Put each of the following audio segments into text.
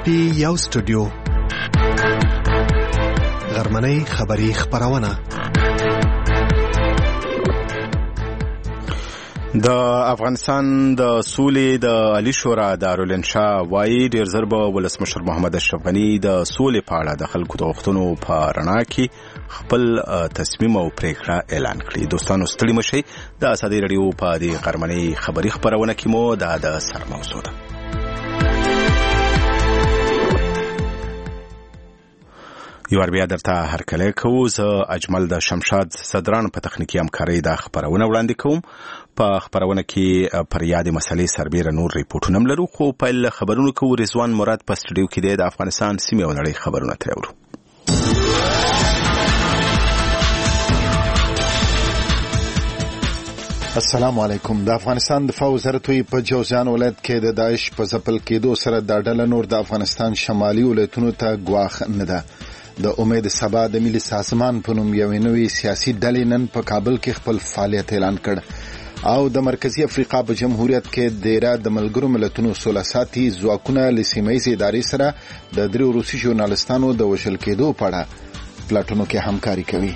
پی یو سټوډیو غرمنۍ خبری خبرونه د افغانستان د سولې د علی شورا دارالانشا وایي ډیر زر به ولسمشر محمد اشرف غني د سولې په اړه د خلکو د غوښتنو په رڼا کې خپل تصمیم او پریکړه اعلان کړي. دوستانو ستړي مشئ، د ازادي رادیو په دې غرمنۍ خبری خبرونه کې مو د سرموضوع ده. یو بیا درته هرکلی کوو. زه اجمل د شمشاد صدران په تخنیکي همکارۍ دا خبرونه وړاندې کوم. په خبرونه کې پر یادې مسلې سربیره نور ریپورټونه هم لرو، خو پیل خبرونه کوو. رضوان مراد په سټوډیو کې دی. د افغانستان سیمې او نړۍ خبرونه ترې اورو. السلام علیکم. د افغانستان دفاع وزارت په جوزجان ولایت کې د داعش په ځپل کېدو سره د ډله نور د افغانستان شمالي ولایتونو ته ګواښ نه ده. د امید سبا د ملي سازمان په نوم یوې نوې سیاسي ډلې نن په کابل کې خپل فعالیت اعلان کړ، او د مرکزی افریقا په جمهوریت کې دیره د ملګرو ملتونو سوله ساتي ځواکونه له سیمه‌ییزې ادارې سره د درې روسي ژورنالستانو د وژل کېدو په اړه پلاټونو کې همکاري کوي.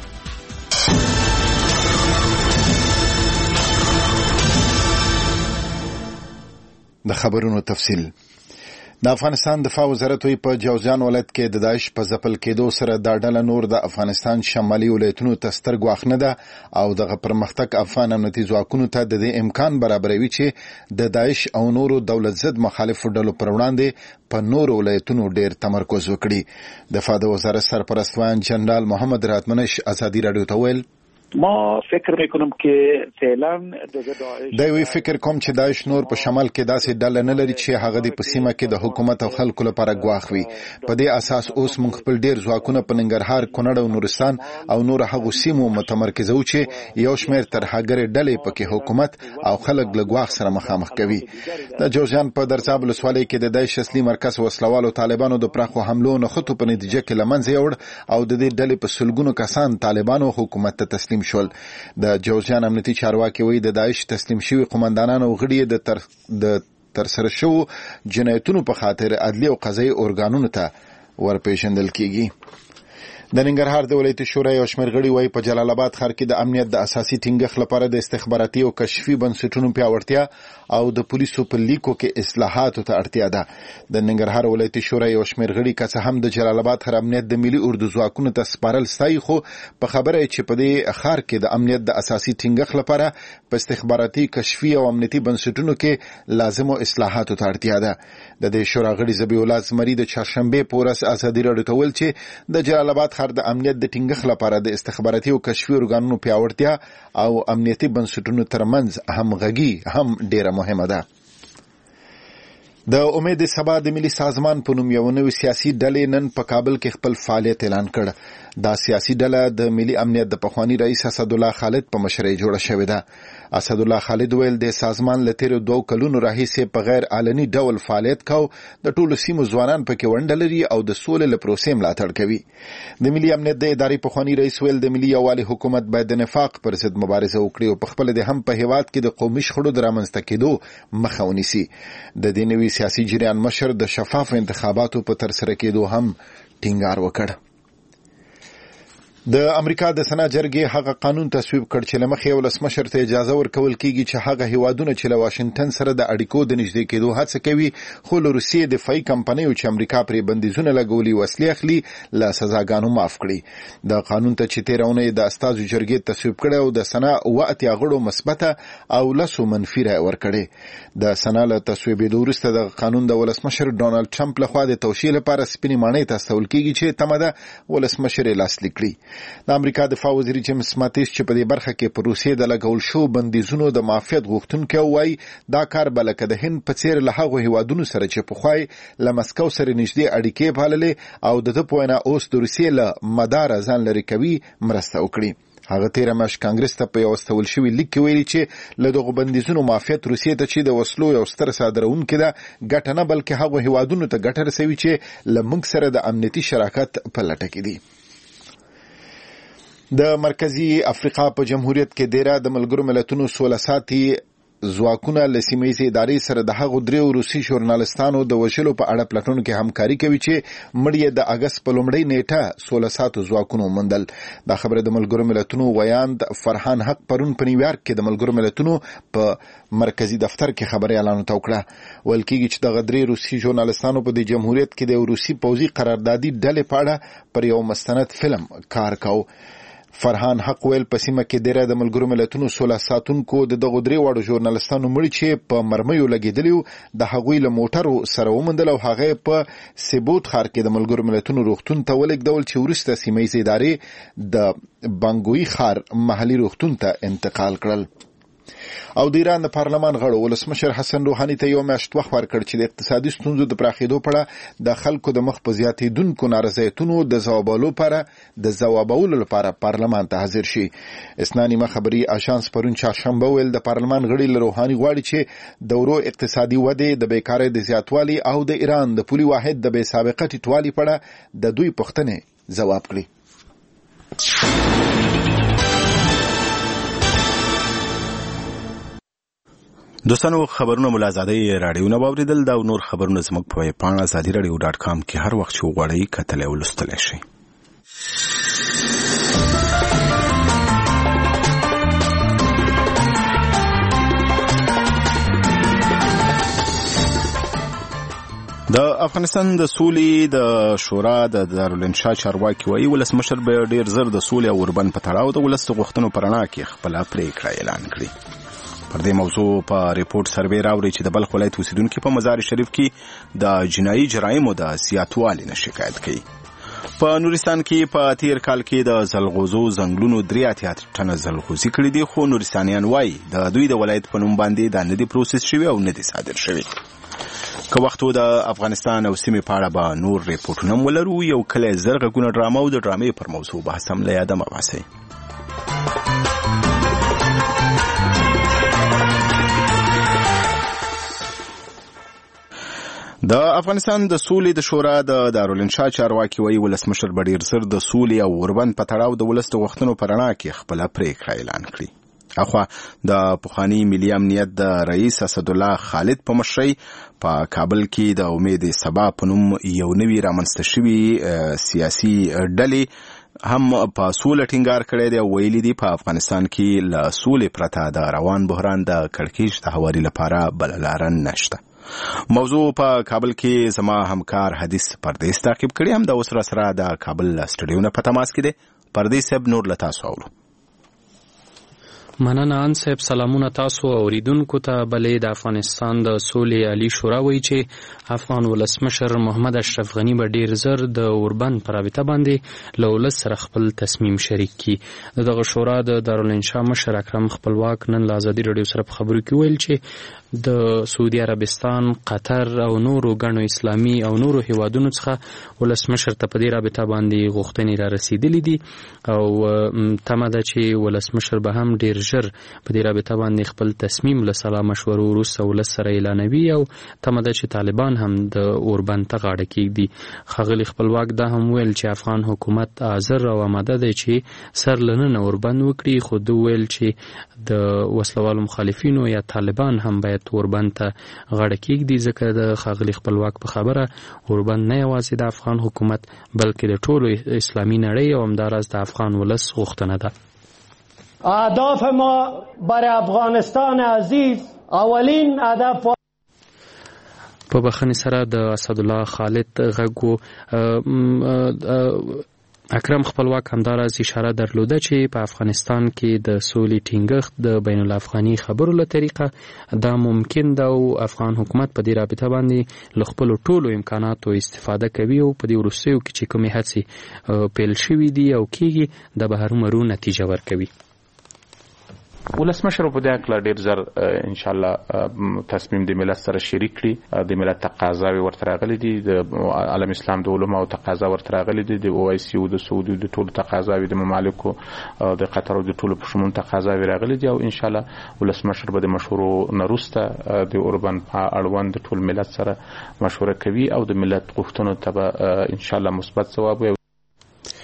د خبرونو تفصیل. د افغانستان دفاع وزارت په جوزجان ولایت کې د داعش په ځپل کېدو سره د ډله نور د افغانستان شمالي ولایتونو ته ستر ګواښ نه ده، او دغه پرمختګ افغان امنیتي ځواکونو ته د دې امکان برابروي چې د داعش او نورو دولت ضد مخالفو ډلو پر وړاندې په نورو ولایتونو ډېر تمرکز وکړي. دفاع د وزارت سرپرست جنرال محمد راتمنش ازادي رادیو ته ویل: ما فکر میکنم که فعلا دوی فکر کوم چې داعش نور په شمال کې داسې ډله نه لري چې هغه د په سیمه کې د حکومت او خلکو لپاره ګواښ وي. په دې اساس اوس موږ خپل ډیر ځواکونه په ننګرهار، کونړ او نورستان او نور هغو سیمو متمرکزو چې یو شمېر ترهګرې ډلې پکې حکومت او خلک له ګواښ سره مخامخ کوي. د جوزجان په درزاب ولسوالۍ کې د داعش اصلي مرکز وسلوالو طالبانو د پراخو حملو نښتو په نتیجه کې له منځه یوړ، او د دې ډلې په سلګونو کسان طالبانو حکومت ته تسلیم شول. د جوزجان امنیتي چارواکي وایي د داعش تسلیم شوي قومندانان او غړي د ترسره شوو جنایتونو په خاطر عدلي او قضایي ارګانونو ته ورپېژندل کیږي. د ننګرهار د ولایتي شورا یو شمېر غړي وایي په جلال آباد ښار کې د امنیت د اساسي ټینګښت لپاره د استخباراتي او کشفي بنسټونو پیاوړتیا او د پولیسو په لیکو کې اصلاحاتو ته اړتیا ده. د ننګرهار ولایتي شورا یو شمېر غړي که څه هم د جلال آباد ښار امنیت د ملي اردو ځواکونو ته سپارل ستایي، خو په خبره چې په دې ښار کې د امنیت د اساسي ټینګښت لپاره په استخباراتي، کشفي او امنیتي بنسټونو کې لازمو اصلاحاتو ته اړتیا ده. د دې شورا غړي ذبیح الله زمري د چهارشنبې په ورځ ازادي رادیو ته ویل چې د جلال آباد د امنیت د ټینګښت لپاره د استخباراتي او کشفي ارګانونو پیاوړتیا او امنیتي بنسټونو ترمنځ همغږي هم ډیره مهمه ده. د امید سبا د ملي سازمان په نوم یو نوې سیاسي ډلې نن په کابل کې خپل فعالیت اعلان کړ. دا سیاسي ډله د ملي امنیت د پخوانی رئیس اسدالله خالد په مشرۍ جوړه شوې ده. اسدالله خالد ویل د سازمان له تیرو 2 کلونو راهیسې په غیر علني ډول فعالیت کاو، د ټولو سیمو ځوانان پکې ونډه لري او د سولې له پروسې ملاتړ کوي. د ملي امنیت د ادارې پخوانی رئیس ویل د ملي یووالي حکومت باید د نفاق پر ضد مبارزه وکړي او په خپل د هم په هیواد کې د قومي شخړو د رامنځته کېدو مخه ونیسي. د دې نوي سیاسي جریان مشر د شفاف انتخاباتو په ترسره کېدو هم ټینګار وکړ. د امریکا د سنا جرګې هغه قانون تصویب کړ چې لمخې ولسمشر ته اجازه ورکول کیږي چې هغه هیوادونه چې له واشنگټن سره د اړیکو د نږدې کېدو هڅه کوي خو له روسیې دفاعي کمپنیو چې امریکا پرې بندیزونه لګولي وسلې اخلي له سزاګانو معاف کړي. د قانون ته چې تیرونه د استازو جرګې تصویب کړ او د سنا 8 غړو مثبته او 10 منفي رائے ورکړي. د سنا له تصویبېدو وروسته د قانون د ولسمشر ډونالد ټرمپ لخوا د توشیح لپاره سپینې ماڼۍ ته استول کیږي چې تمه ده ولسمشر یې لاسلیک کړي. د امریکا دفاع وزیر جیمز ماتیس چې په دې برخه کې پر روسیې د لګول شو بندیزونو د معافیت غوښتونکي وایي دا کار به لکه د هند په څیر له هغو هیوادونو سره چې پخوای له مسکو سره نږدې اړیکې پاللې او د په وینا اوس د روسیې له مدار ځان لري کوي مرسته وکړي. هغه تیره میاشت کانګرس ته په یو استول شوي لیک کې ویلي چې له دغو بندیزونو معافیت روسیې ته چې د وسلو یو ستر صادرونکی ده ګټه نه بلکې هغو هیوادونو ته ګټه رسوي چې له موږ سره د امنیتي شراکت په لټه کې دي. د مرکزی افریقا په جمهوریت کې دیره د ملګرو ملتونو سوله ساتي ځواکونه له سیمه ییزې ادارې سره د هغو دریو روسي ژورنالستانو د وژلو په اړه پلټنو کې همکاري کوي چې مړ یې د اګست په لومړۍ نیټه 16 ساعتو ځواکونو موندل. دا خبره د ملګرو ملتونو ویاند فرحان حق پرون په نیویارک کې د ملګرو ملتونو په مرکزی دفتر کې خبري اعلان وکړه. ویل کېږي چې د غدري روسي ژورنالستانو په د جمهوریت کې د روسي پوځي قراردادي ډلې په اړه پر یو مستند فلم کار کاوه. فرحان حق ویل په سیمه کې ډیره د ملګرو ملتونو 16 ساتونکو د دغه درې وړو ژورنالستانو مړي چې په مرمیو لګیدلیو د هغوی له موټرو سره ومندل او هغه په سبوت ښار کې د ملګرو ملتونو روغتون ته ولېږدول چې وروسته سیمه ییزې ادارې د بانګوي ښار محلي روغتون ته انتقال کړل. او د ایران د پارلمان غړو ولسمشر حسن روحاني ته یو میاشت وخت ورکړ چې د اقتصادي ستونزو د پراخېدو په اړه د خلکو د مخ په زیاتېدونکو نارضایتونو د ځوابولو لپاره پارلمان ته حاضر شي. اسنانیمه خبري آژانس پرون چهارشنبه ویل د پارلمان غړي له روحاني غواړي چې د ورو اقتصادي ودې د بیکارۍ د زیاتوالي او د ایران د پولي واحد د بې سابقه ټیټوالي په اړه د دوی پوښتنې ځواب کړي. دوستانو خبرونه ملازادي رادیو نه باوریدل دا نور خبرونه زموږ په پاڼه azadiradio.com کې هر وخت شو غواړئ کتل او لوستل شي. د افغانستان د سولې د شورا د دارالانشا چارواکي وایي ولسمشر به ډیر زر د سولې او اوربند په تړاو د ولس غوښتنو پرانا کې خپل پریکړه اعلان کړي. پر دې موضوع په ریپورت سروې راوړي چې د بلخ ولایت اوسیدونکو په مزار شریف کې د جنایي جرایمو د زیاتوالي نه شکایت کوي. په نورستان کې په تیر کال کې د زلغوزو ځنګلونو 83 ټنه زلغوزي کړي دي، خو نورستانیان وایي د دوی د ولایت په نوم باندې دا نه دي پروسس شوی او نه دي صادر شوی. که وختو د افغانستان او سیمې په اړه به نور ریپورتونه ولرو. یو کله زرغونه ډرامه او د ډرامې پر موضوع بحث هم له یاده مباسي. د افغانستان د سولې د شورا د دارالانشا چارواکي وایي ولسمشر به ډیر زر د سولې او اوربند په تړاو د ولس د غوښتنو په رڼا کې خپل پریکړه اعلان کړي. اخوا د پخوانی ملي امنیت د رئیس اسدالله خالد په مشرۍ په کابل کې د امید سبا په نوم یو نوی رامنځته شوی سیاسي ډلې هم په سوله ټینګار کړی دی او ویلي دي په افغانستان کې له سولې پرته د روان بحران د کړکېچ د هواري لپاره بله لاره نشته. موضوع په کابل کې زما همکار حدیث پردیس تعقیب کړي. هم د اوس سره د کابل سټډیو نه په تماس کې دی. پردیس صاحب نور له تاسو اورو. مننه ان صاحب، سلامونه تاسو اوریدونکو ته. بلې د افغانستان د سولې عالی شورا وایي چې افغان ولسمشر محمد اشرف غنی به ډیر زر د اوربند پر رابطه باندې له ولس سره خپل تصمیم شریک کړي. دغه شورا د دارالانشا مشر اکرم خپلواک نن له ازادي رادیو سره په خبرو کې ویل چې د سعودي عربستان، قطر او نورو ګڼو اسلامي او نورو هیوادونو څخه ولسمشر ته په دې رابطه باندې غوښتنې را رسیدلې دي او تمه ده چې ولسمشر به هم ډیر ژر په دې رابطه باندې خپل تصمیم له سلا مشورو وروسته ولس سره اعلانوي او تمه ده چې طالبان هم د اوربند ته غاړه کېږدي. ښاغلي خپلواک دا هم ویل چې افغان حکومت حاضر او آماده دی چې سر له ننه اوربند وکړي، خو دوی ویل چې د وسلوالو مخالفینو یا طالبان هم باید اوربند ته غاړه کېږدي، ځکه د ښاغلي خپلواک په خبره اوربند نه یوازې د افغان حکومت بلکې د ټولو اسلامي نړۍ او همداراز د افغان ولس غوښتنه ده. اهداف ما برای افغانستان عزیز اولین هدف په بخښنې سره د اسدالله خالد غږ اکرم خپلواک همداراز اشاره درلوده چې په افغانستان کې د سولې ټینګښت د بین الافغاني خبرو له طریقه دا ممکن ده او افغان حکومت په دې رابطه باندې له خپلو ټولو امکاناتو استفاده کوي او په دې وروستیو کې چې کومې هڅې پیل شوي دي او کېږي د به هرومرو نتیجه ورکوي. ولسمشر په دې اړه ډیر زر ان شاء الله تصمیم د ملت سره شریک کړي. د ملت تقاضاوي ورته راغلي دي، د عالم اسلام د علماو تقاضا ورته راغلي دي، د OIC او د سعودي د ټولو تقاضاوي، د ممالکو د قطر او د ټولو په شمول تقاضاوي راغلي دي او ان شاء الله ولسمشر به د مشورو نروسته د اوربند په اړوند د ټول ملت سره مشوره کوي او د ملت غوښتنو ته به ان شاء الله مثبت ځواب وي.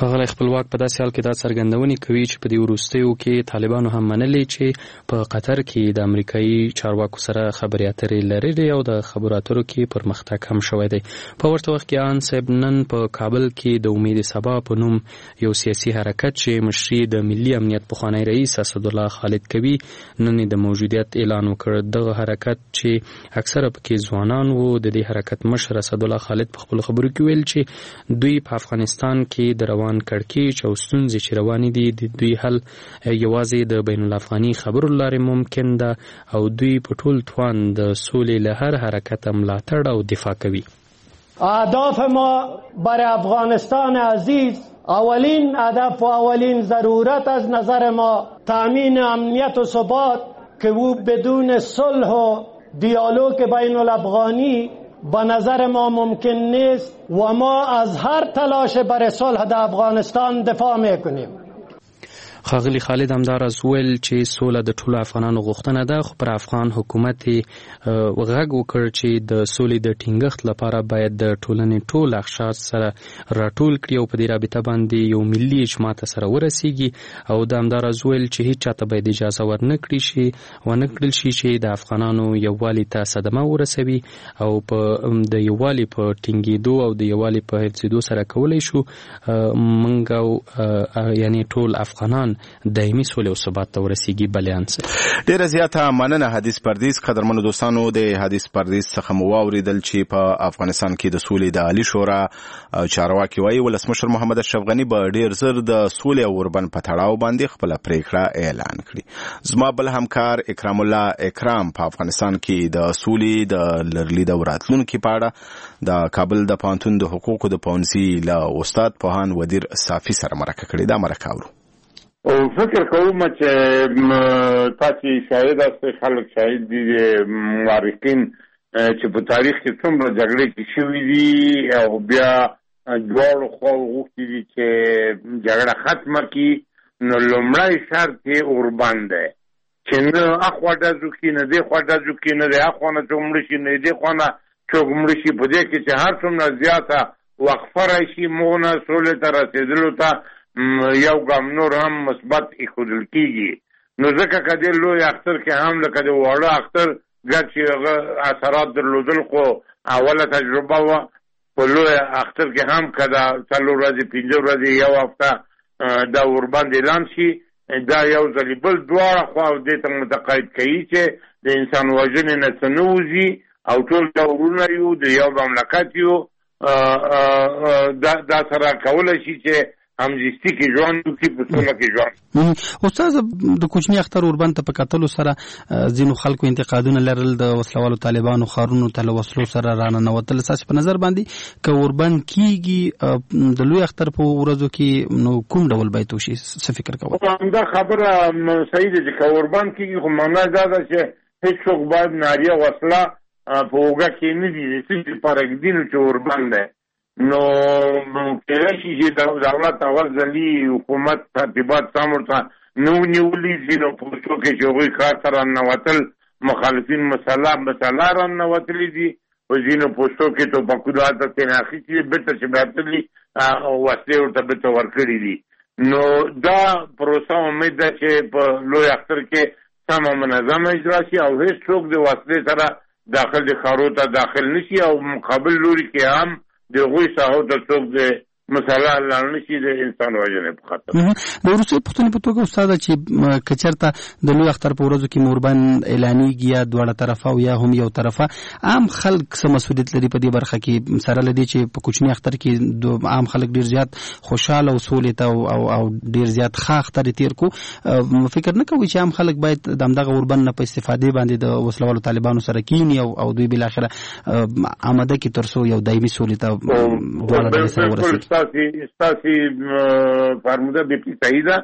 ښاغلی خپلواک په داسې حال کې دا څرګندونې کوي چې په دې وروستیو کې طالبانو هم منلي چې په قطر کې د امریکایي چارواکو سره خبرې اترې لرلې او د خبرو اترو کې پرمختګ هم شوی دی. په ورته وخت کې آن صاحب نن په کابل کې د امید سبا په نوم یو سیاسي حرکت چې مشري د ملي امنیت پخوانی رئیس اسدالله خالد کوي نن د موجودیت اعلان وکړ. دغه حرکت چې اکثره پکې ځوانان وو، د دې حرکت مشر اسدالله خالد په خپل خبرو کې ویل چې دوی په افغانستان کې د روان کړکېچ او ستونزې چې روانې دي د دوی حل یوازې د بین الافغاني خبرو لارې ممکن ده او دوی په ټول توان د سولې له هر حرکت ملاتړ او دفاع کوي. اهداف ما برای افغانستان عزیز اولین هدف و اولین ضرورت از نظر ما تأمین امنیت و ثبات که او بدون صلح و دیالوگ بین الافغانی به نظر ما ممکن نیست و ما از هر تلاش برای صلح در افغانستان دفاع میکنیم. ښاغلي خالد همداراز ویل چې سوله د ټولو افغانانو غوښتنه ده، خو پر افغان حکومت غږ وکړ چې د سولې د ټینګښت لپاره باید د ټولنې ټول اقشار سره راټول کړي او په دې رابطه باندې یو ملي اجماع ته سره ورسیږي او د همداراز ویل چې هیڅ چاته باید اجازه ونه کړل شي چې د افغانانو یووالي ته صدمه ورسوي او په د یووالي په ټینګېدو او د یووالي په حفظېدو سره کولی شو موږ یعنی ټول افغانان دایمي سولې او ثبات ته ورسیږي. بلیان سره ډیره زیاته مننه حدیث پردیس. قدرمنو دوستانو، د حدیث پردیس څخه مو واوریدل چې په افغانستان کې د سولې د عالی شورا چارواکي وایي ولسمشر محمد اشرف غني به ډیر زر د سولې او اوربن په تړاو باندې خپل پریکړه اعلان کړي. زما بل همکار اکرام الله اکرام په افغانستان کې د سولې د لرلید او راتلونکي په اړه د کابل د پوهنتون د حقوقو د پوهنځي له استاد پوهان ودیر صافي سره مرکه کړې. دا مرکه اورو. او فکر کوم چې تاسو شاهد یاست، خلک شاهد دي، مورخین چې په تاریخ کې څومره جګړې کې شوې دي او بیا دواړو خوا غوښتي دي چې جګړه ختمه کړي، نو لومړی شرط یې اوربند دی چې نه اخوا ډزو کړي نه دې خوا ډزو کړي، نه د اخوا نه څوک مړه شي نه دې خوا نه څوک مړه شي. په دې کې چې هر څومره زیاته وقفه راشي موږ نه سولې ته رسېدلو ته یو ګام نور هم مثبت ایښودل کېږي. نو ځکه که دې لوی اختر کې هم لکه د واړه اختر ګر چې هغه اثرات درلودل خو اوله تجربه وه، په لوی اختر کې هم که دا 4 ورځې 5 ورځې یو هفته دا وربند اعلان شي، دا یو ځلې بل دواړه خوا دې ته متقاعد کوي چې د انسان وژنې نه څه نه وځي او ټول دا ورونه یو د یو مملکت یو، دا سره کولی شي چې همزیستی کې ژوند وکړي، په سوله کې ژوند. استاد، د کوچني اختر اوربند ته په کتلو سره ځینو خلکو انتقادونه لرل د وسلوالو طالبانو ښارونو ته له وسلو سره راننوتل. ستاسو په نظر باندې که اوربند کیږي د لوی اختر په ورځو کې نو کوم ډول باید وشي؟ څه فکر کوئ؟ دا خبره صحیح ده چې که اوربند کیږي، خو معنا دا ده چې هیڅوک باید ناریه وسله په اوږه کې نه دي چې لپاره ږدي نو چې اوربند دی. نو کېدای شي چې دولت اول ځلي حکومت ترتیبات سم ورته نه ونیولي، ځینو پوستو کې چې هغوی کار ته راننوتل مخالفین مسله راننوتلي دي، په ځینو پوستو کې ټوپکونه هلته ترې اخیستي دي، بېرته چې بیرتلي وسلې ورته بېرته ورکړي دي. نو دا پروسه امید ده چې په لوی اختر کې سمه منظمه اجرا شي او هېڅوک د وسلې سره داخل د ښارو ته داخل نشي او مقابل لوري کې هم د هغوی ساحو ته څوک د مسله حل نشي د انسان وژنې په خاطر. د وروستۍ پوښتنې په توګه استاده، چې که چېرته د لوی اختر په ورځو کې اوربند اعلانېږي یا دواړه طرفه او یا هم یو طرفه، عام خلک څه مسؤلیت لري په دې برخه کې، سره له دې چې په کوچني اختر کې عام خلک ډېر زیات خوشحاله او سولې ته او ډېر زیات ښه اختر تېر کړو؟ فکر نه کوئ چې عام خلک باید د همدغه اوربند نه په استفادې باندې د وسلوالو طالبانو سره کیني او دوی بالاخره آماده کړي تر څو یو دایمي سولې ته دواړه ډلې سره ورسېږي؟ ستاسې فرموده بلکل صحیح ده.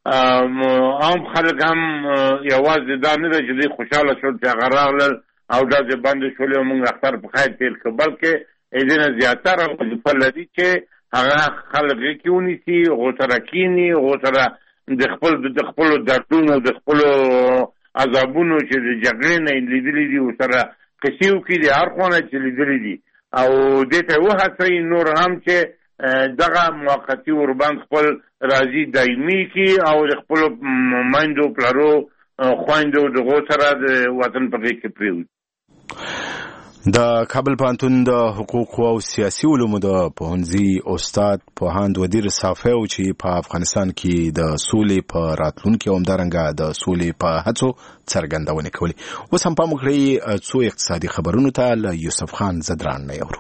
عام خلک هم یوازې دا نه ده چې دوی خوشحاله شول چې هغه راغلل او ډزې بندې شولې او موږ اختر په خیر تېر کړو، بلکې دې نه زیاتره وظیفه لري چې هغه خلک غېږ کې ونیسي، هغو سره کښېني، هغو سره د خپلو دردونو د خپلو عذابونو چې د جګړې نه یې لیدلي دي ورسره قصې وکړي، د هر خوا نه چې لیدلي دي، او دې ته وهڅوي نور هم چې دغه موقتی اوربند خپل راځي دایمي کی او خپل مایندو پلارو خويندو دغه سره د وطن په کې پریوي. د کابل پوهنتون د حقوق او سیاسي علومو د پوهنځي استاد پوهاند ودیر صافیو چې په افغانستان کې د سولې په راتلونکي او همدارنګه د سولې په هڅو څرګندونه کوي. اوس هم په مخکې څو اقتصادي خبرونو ته له یوسف خان زدران نه یورو.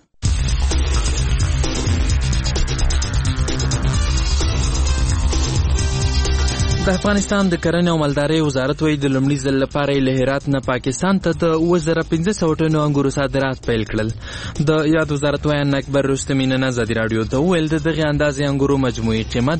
د افغانستان د کرنې او مالدارۍ وزارت وایي د لومړي ځل لپاره له هرات نه پاکستان ته د 2500 ټنو انګورو صادرات پیل کړل. د یاد وزارت وایي اکبر رستمی نن ازادي رادیو ته ویل د دغه اندازې انګورو مجموعي قیمت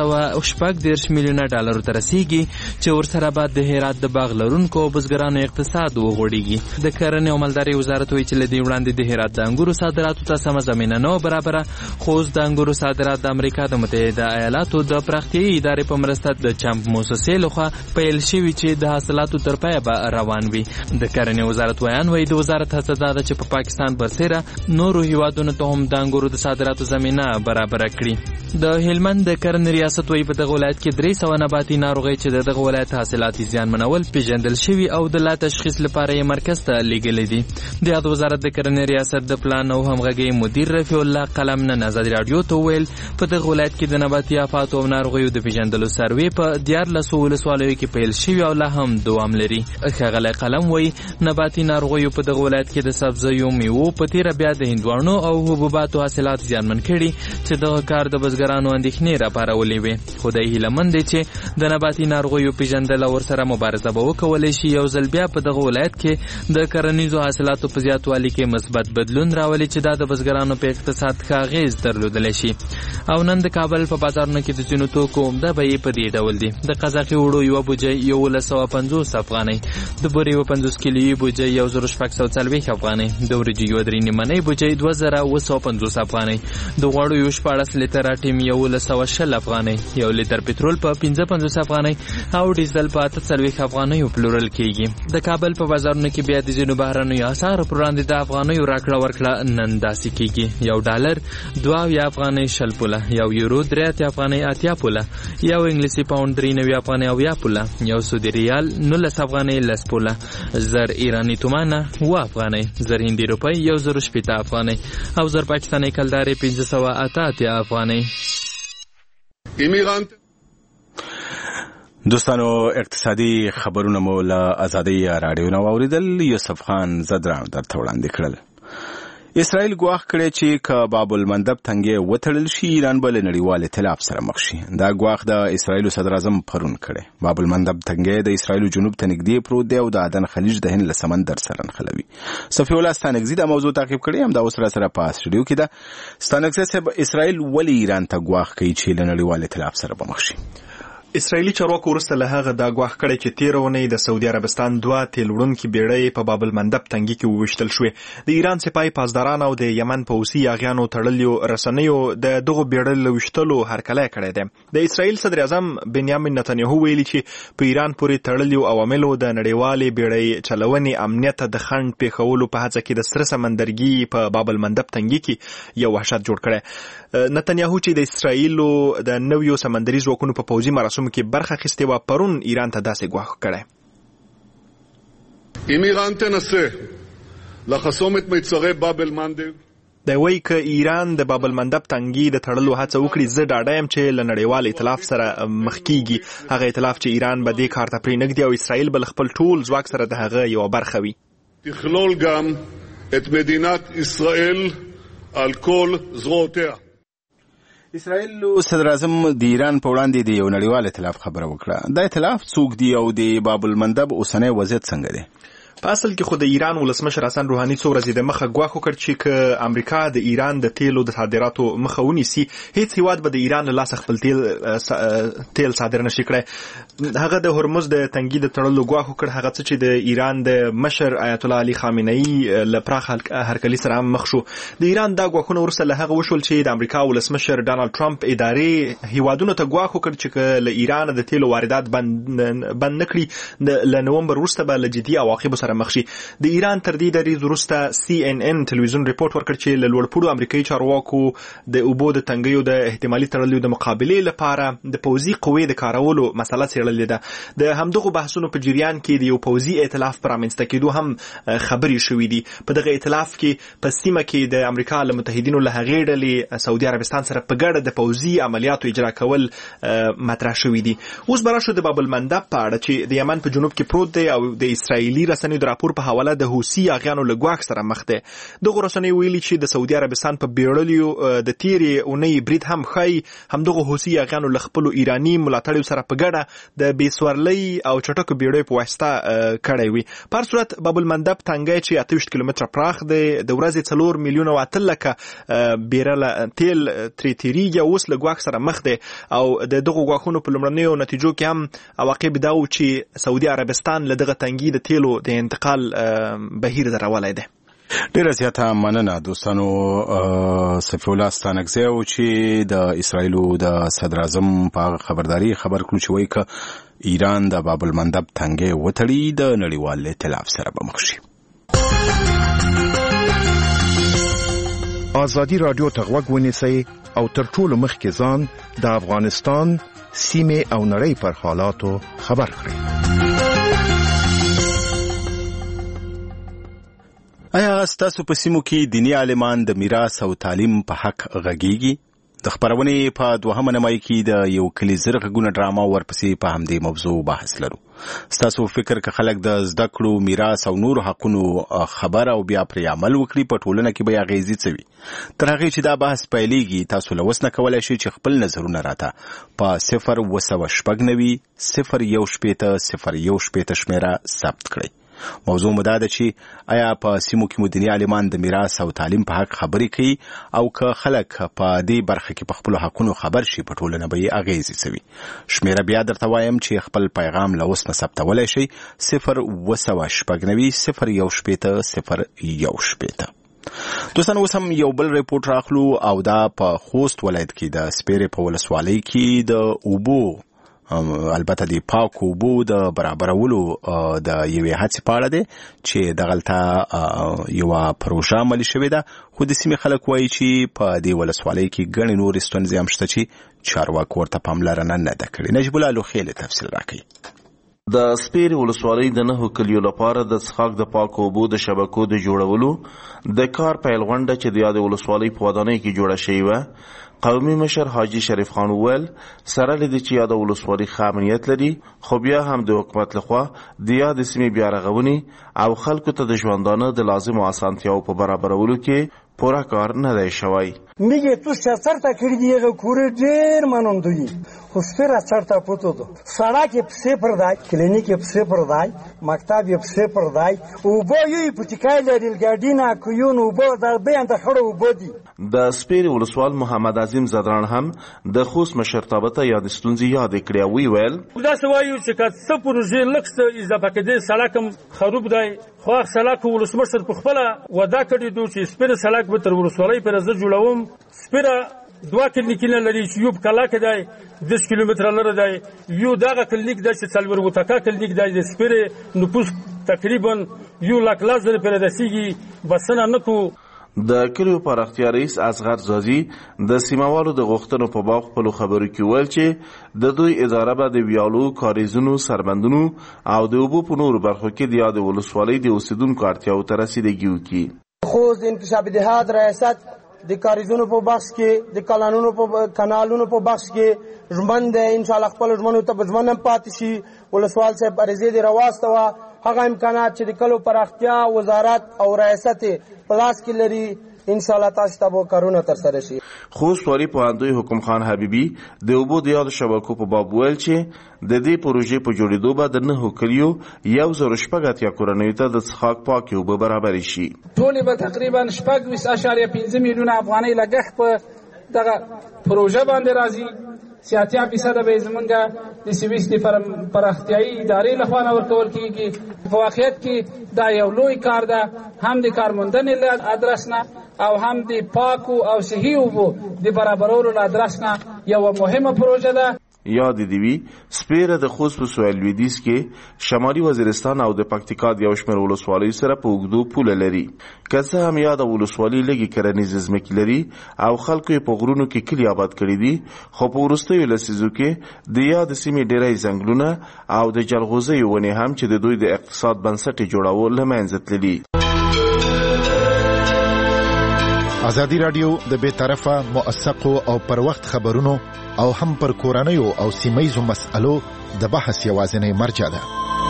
240 میلیونه ډالر ته رسیږي چې ورسره بعد د هرات د باغ لرونکو بزګرانو اقتصاد وغوړیږي. د کرنې او مالدارۍ وزارت وایي چې لدی وړاندې د هرات د انګورو صادراتو ته سم زمينه نه برابره، خو د انګورو صادرات د امریکا د متحده ایالاتو د پراختیایي ادارې په مرسته د موسسې لخوا پیل شوي چې د حاصلاتو تر پایه به روان وي. د کرنې وزارت وایي د وزارت هڅه ده چې په پاکستان برسېره نورو هیوادونو ته هم د انګورو د صادراتو زمینه برابره کړي. د هلمند د کرنې ریاست وایي په دغه ولایت کې 300 نباتي ناروغۍ چې دغه ولایت حاصلات زیانمنول پیژندل شوي او د لا تشخیص لپاره یې مرکز ته لیږلي دي. د یاد وزارت د کرنې ریاست د پلان او همغږۍ مدیر رفیع الله قلم نن ازادي رادیو ته ویل په دغه ولایت کې د نباتي آفات او ناروغیو د پیژندلو سروې په 14 ولسوالیو کې پیل شوی او لا هم دوام لري. ښاغلی قلم وایي نباتي ناروغیو په دغه ولایت کې د سبزیو، میوو په تیره بیا د هندواڼو او حبوباتو حاصلات زیانمن کړي چې دغه کار د بزګرانو اندېښنې راپارولې وې. خو دی هیلهمند دی چې د نباتي ناروغیو پیژندل او ورسره مبارزه به وکولی شي یو ځل بیا په دغه ولایت کې د کرنیزو حاصلاتو په زیاتوالي کې مثبت بدلون راولي چې دا د بزګرانو په اقتصاد ښه اغېز درلودلی شي. او نن د کابل په بازارونو کې د ځینو توکو عمده بیې په دې ډول دي. د قزاقي وړو یوه بوجۍ 1150 افغانۍ، د بورې 50 کیلویي بوجۍ 1640 افغانۍ، د وریجو یوه 3 نیمنۍ بوجۍ 2750 افغانۍ، د غوړو یو 14 لیتره ټیم 1120 افغانۍ، یو لیتر پټرول په 55 افغانۍ او ډیزل په 48 افغانۍ پلورل کیږي. د کابل په بازارونو کې بیا د ځینو بهرنیو اسعارو پر وړاندې د افغانیو راکړه ورکړه نن داسې کیږي. یو ډالر 2 افغانۍ 60 پوله، یو یورو 3 افغانۍ 80 پوله، یو انګلیسي پاوند 93 افغانۍ 90 پوله، یو سعودي ریال 19 افغانۍ 10 پوله، زر ایرانی تومانه 9 افغانۍ، زر هندي روپۍ 1080 افغانۍ او زر پاکستاني کلدارې 588 افغانۍ. دوستانو اقتصادي خبرونه مو له ازادي رادیو نو اوریدل. یوسف خان زدران درته وړاندې کړل. اسرائیل ګواښ کړی چې که باب المندب تنګې وتړل شي ایران به له نړیوال اختلاف سره مخ شي. دا ګواښ د اسرائیلو صدر اعظم پرون کړی. باب المندب تنګې د اسرائیلو جنوب ته نږدې پروت دی او د عدن خلیج د هند له سمندر سره نښلوي. صفي الله ستانکزي دا موضوع تعقیب کړی هم دا اوس را سره په اسټوډیو کې ده. ستانکزي صاحب، اسرائیل ولې ایران ته ګواښ کوي چې له نړیوال اختلاف سره به مخ شي؟ اسرائیلي چارواکو وروسته له هغه دا ګواښ کړی چې تېره اونۍ د سعودي عربستان 2 تیل وړونکي بیړۍ په باب المندب تنګي کې وویشتل شوې. د ایران سپاهي پاسداران او د یمن په حوثي یاغیانو تړلیو رسنیو د دغو بیړۍ له ویشتلو هرکلی کړی دی. د اسرائیل صدر اعظم بنیامین نتنیاهو ویلي چې په ایران پورې تړلیو عواملو د نړیوالې بیړۍ چلونې امنیت د خنډ پیښولو په هڅه کې د سره سمندرګي په باب المندب تنګي کې یو وحشت جوړ کړی. نتنیاهو چې د اسرائیلو د نویو سمندري ځواکونو په پوځي مراسمو کې برخه اخیستې وه، پرون ایران ته داسې ګواښ کړی. אם איראן תנסה לחסום את מצרי בاب المندب، دی وایي که ایران د باب المندب تنګي د تړلو هڅه وکړي، زه ډاډه یم چې له نړیوال ائتلاف سره مخ کیږي. هغه ائتلاف چې ایران به دې کار ته پرېنږدي او اسرائیل به له خپل ټول ځواک سره د هغه یوه برخه وي. تخلول גם את مدينة إسرائيل על כל זרועותיה. اسرائیل صدر اعظم د ایران په وړاندې د یو نړیوال ائتلاف خبره وکړه. دا ائتلاف څوک دی او د باب المندب اوسنی وضعیت څنګه دی؟ په اصل کې خو د ایران ولسمشر حسن روحاني څو ورځې د مخه ګواښ وکړ چې که امریکا د ایران د تیلو د صادراتو مخه ونیسي، هیڅ هیواد به د ایران له لاسه خپل تیل صادر نشي کړی. هغه د هرمز د تنګي د تړلو ګواښ وکړ، هغه څه چې د ایران د مشر آیت الله علي خامنه‌ای له پراخ هرکلي سره هم مخ شو. د ایران دا ګواښونه وروسته له هغه وشول چې د امریکا ولسمشر ډانلډ ټرمپ ادارې هیوادونو ته ګواښ وکړ چې که له ایران د تیلو واردات بند نه کړي، له نومبر وروسته به له جدي عواقبو سره سره مخ شي. د ایران تر دې دریځ وروسته CNN تلویزیون ریپورت ورکړ چې له لوړپوړو امریکایي چارواکو د اوبو د تنګیو د احتمالي تړلیو د مقابلې لپاره د پوځي قوې د کارولو مسله څېړلې ده. د همدغو بحثونو په جریان کې د یو پوځي ائتلاف پر رامنځته کېدو هم خبرې شوې دي. په دغه ائتلاف کې په سیمه کې د امریکا له متحدینو له هغې ډلې سعودي عربستان سره په ګډه د پوځي عملیاتو اجرا کول مطرح شوي دي. اوس به راشو د باب المندب په اړه چې د یمن په جنوب کې پروت دی او د اسرائیلي رسنیو د راپور په حواله د حوثي اغیانو له ګواښ سره مخ دی. دغو رسنیو ویلي چې د سعودي عربستان په بیړلیو د تیرې اونۍ برید هم ښایي همدغو حوثي اغیانو له خپلو ایراني ملاتړیو سره په ګډه د بېسورلۍ او چټکو بیړیو په واسطه کړی وي. په هر صورت باب المندب تنګی چې 28 کیلومتره پراخ دی، د ورځې 4 میلیونه او 8 لکه بیرله تیل ترې تیریږي، اوس له ګواښ سره مخ دی او د دغو ګواښونو په لومړنیو نتیجو کې هم عواقب دا و چې سعودي عربستان له دغه تنګي د تیلو د انتقال بهیر درولی دی. ډیره زیاته مننه دوستانو. صفی الله ستانکزی و چې د اسرائیلو د صدر اعظم په خبرداري خبر کړو چې وایي که ایران د باب المندب تنګی وتړي د نړیوال ائتلاف سره به مخ شي. ازادي رادیو ته غوږ ونیسئ او تر ټولو مخکې ځان د افغانستان سیمې او نړۍ پر حالاتو خبر کړئ. آیا ستاسو په سیمو کې دیني عالمان د میراث او تعلیم په حق غږیږي؟ د خبرونې په دوهمه نیمایي کې د یو کلي زر غږونه ډراما ورپسې په همدې موضوع بحث لرو. ستاسو فکر که خلک د زده کړو، میراث او نورو حقونو خبر او بیا پرې عمل وکړي په ټولنه کې به اغیزې څه وي؟ تر هغې چې دا بحث پیلېږي تاسو له اوس نه کولی شئ چې خپل نظرونه راته په 0 0 شمیره ثبت کړئ. موضوع مو دا ده چې آیا په سیمو کې مدني عالمان د میراث او تعلیم په حق خبرې کوي او که خلک په دې برخه کې په خپلو حقونو خبر شي په ټولنه به یې اغیزې څه وي؟ شمیره بیا درته وایم چې خپل پیغام له اوس نه ثبتولی شئ 0 0 دوستان. اوس هم یو بل ریپورت راخلو او دا په خوست ولایت کې د سپیرې په ولسوالۍ کې د اوبو البته د پاکو اوبو د برابرولو د یوې هڅې په اړه دی چې دغلته یوه پروژه عملي شوې ده، خو د سیمې خلک وایي چې په دې ولسوالۍ کې ګڼې نورې ستونزې هم شته چې چارواکو ورته پاملرنه نه ده کړې. نجیب الله لوخیل تفصیل راکوي. د سپیرې ولسوالۍ د 9 کلیو لپاره د څښاک د پاکو اوبو د شبکو د جوړولو د کار پیل غونډه چې د یادې ولسوالۍ په ودانۍ کې جوړه شوې وه، قومي مشر حاجی شریف خان وویل سره له دې چې یاده ولسوالۍ ښه امنیت لري خو بیا هم د حکومت لخوا د یادې سیمې بیا رغونې او خلکو ته د ژوندانه د لازمو اسانتیاو په برابرولو کې پوره کار نه دی شوی. میگه تو شرطه کردی دیگه کوره دیر منوندوی خو سپیره چرته پوتو دو سړک په صفر دی، کلینیک په صفر دی، مکتب په صفر دی، اوبه یوی پټیکای لري ګاډینا کویون اوبه د بیان د خړو اوبه دي. د سپیرې ولسوال محمد عظیم زدران هم د خوست مشرتابه ته یاد ستونزې یاد کړې او ویل دا سوایو چې که څه پروژې لکه اضافه کېدې سړک هم خراب دی، خو سړک ولسمشر په خپل وعده کړی دوی چې سپیره سړک به تر ولسوالۍ پر زه جوړوم. سپیره 2 کلینیکونه لري چې یو کلا کې دی 10 کیلومتره لري دی، یو دغه کلینیک د څلور وتکا کلینیک دی د سپیره نفوس تقریبا 1 لک لازم پر رسیږي بسنه نکو. د کلیو پراختیا رئیس اصغر زازی د سیموالو د غوښتنو په باب خپل خبرو کې ویل چې د دوی اداره به د ویالو، کاریزونو، سربندونو او د اوبو په نورو برخو کې د یادې ولسوالۍ د اوسیدونکو اړتیاو ته رسیدګي وکړي. خوست انکشاف دهات ریاست د کاریزونو په بخش کې، د کانالونو په بخش کې ژمن دی ان شاء الله خپل ژمنو ته ژمن پاتې شي. ولسوال صاحب عریضه دی راواستوه هغه امکانات چې د کلو پراختیا وزارت او ریاست پلاس کې لري ان شاء الله تاسو ته به کارونه تر سره شي. خوست والی پوهندوی حکم خان حبیبی د اوبو د یاد شبکو په باب ویل چې د دې پروژې په جوړېدو به د 9 کلیو 1.8 کورنیو ته د څښاک پاکې اوبه برابرې شي. ټولې به تقریبا 6.5 میلیونه افغانۍ لګښت په دغه پروژه باندې راځي. 80% به زمونږ د سویس د پراختیایي ادارې لخوا ورکول کیږي. په واقعیت کې دا یو لوی کار ده، هم د کارموندنې له ادرس نه او هم د پاکو او صحي اوبو د برابرولو له ادرس نه یو مهمه پروژه ده. یاد دی وی سپیره د خوست په سویل لویدیځ کې شمالي وزیرستان او د پکتیکا د یو شمېر ولسوالیو سره په اوږدو پوله لري. که څه هم یاده ولسوالي لږې کرنیزې ځمکې لري او خلکو یې په غرونو کې کلي آباد کړي دي، خو په وروستیو لسیزو کې د یادې سیمې ډېری ځنګلونه او د جلغوزیو ونې هم چې د دوی د اقتصاد بنسټ یې جوړاوه له منځه تللي. ازادي راډیو د بې طرفه موثقو او پر وخت خبرونو او هم پر کورنیو او سیمهیزو مسألو د بحث یوازینی مرجع ده.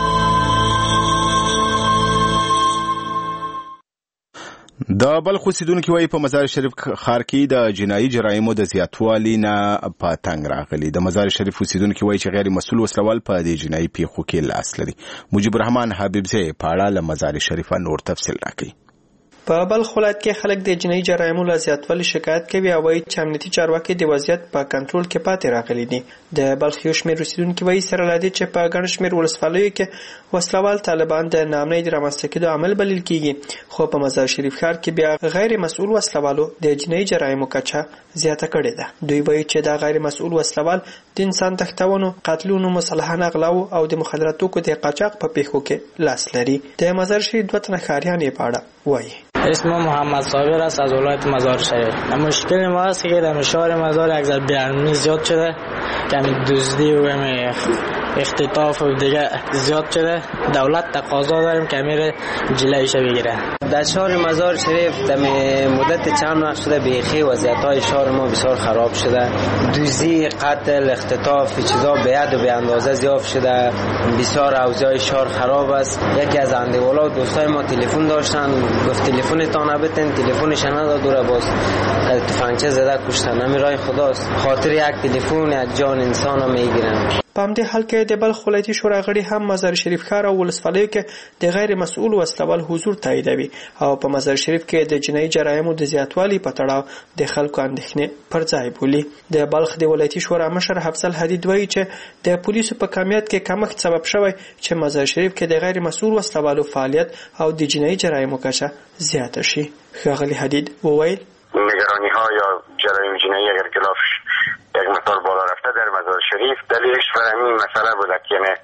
د بلخ اوسیدونکي وایي په مزار شریف ښار کې د جنایي جرایمو د زیاتوالي نه په تنګ راغلي. د مزار شریف اوسیدونکي وایي چې غیر مسؤل وسلوال په دې جنایي پیښو کې لاس لري. مجيب الرحمن حبیبزی په اړه له مزار شریفه نور تفصیل راکوي. په بلخ ولایت کې خلک د جنایي جرایمو له زیاتوالي شکایت کوي او وایي چې امنیتي چارواکي د وضعیت په کنټرول کې پاتې راغلي دي. د بلخ یو شمېر اوسیدونکي وایي سره له دې چې په ګڼ شمېر ولسوالیو کې وسلوال طالبان د ناامنۍ د رامنځته کېدو عامل بلل کېږي، خو په مزار شریف ښار کې بیا غیر مسؤل وسلوالو د جنایي جرایمو کچه زیاته کړې ده. دوی وایي چې دا غیر مسؤل وسلوال د انسان تښتونو، قتلونو، مسلحانه اغلاو او د مخدراتو توکو د قاچاق په پیښو کې لاس لري. د مزار شریف دوه تنه ښاریان یې په اړه وایي. اسم محمد صابر است از ولایت مزار شریف. مشکل ما است که در شهر مزار یک ذره بی‌امنی زیاد شده، کمی دزدی و اختطاف و دیگه زیاد شده. دولت تقاضا داریم که میره جلویش بگیره. در شهر مزار شریف در مدت چند وقت شده بیخی وضعیت‌های شهر ما بسیار خراب شده. دزدی، قتل، اختطاف چیزا به حد و به اندازه زیاد شده. بسیار اوضاع شهر خراب است. یکی از اندیوالا دوستای ما تلفن داشتن، گفت تلفنتون بتن، تلفنش نداد، دوره باز تفنگچه زده کشتن. نمیرای خداست. خاطر یک تلفن یک جان انسان رو میگیرن. په همدې حال کې د بلخ ولایتي شورا غړي هم مزار شریف ښار او ولسوالیو کې د غیر مسؤل وسلوال حضور تاییدوي او په مزار شریف کې د جنایي جرایمو د زیاتوالي په تړاو د خلکو اندېښنې پر ځای بولي. د بلخ د ولایتي شورا مشر حفصل حدید وایي چې د پولیسو په کمیت کې کمښت سبب شوی چې مزار شریف کې د غیر مسؤل وسلوالو فعالیت او د جنایي جرایمو کچه زیاته شي. ښاغلي حدید وویل نگرانی‌ها یا جرایم جنایی اگر خلافش یک مقدار بالا رفته در مزار شریف، دلیلش همین مسئله بوده که یعنی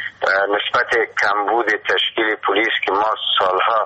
نسبت کمبود تشکیل پلیس که ما سالها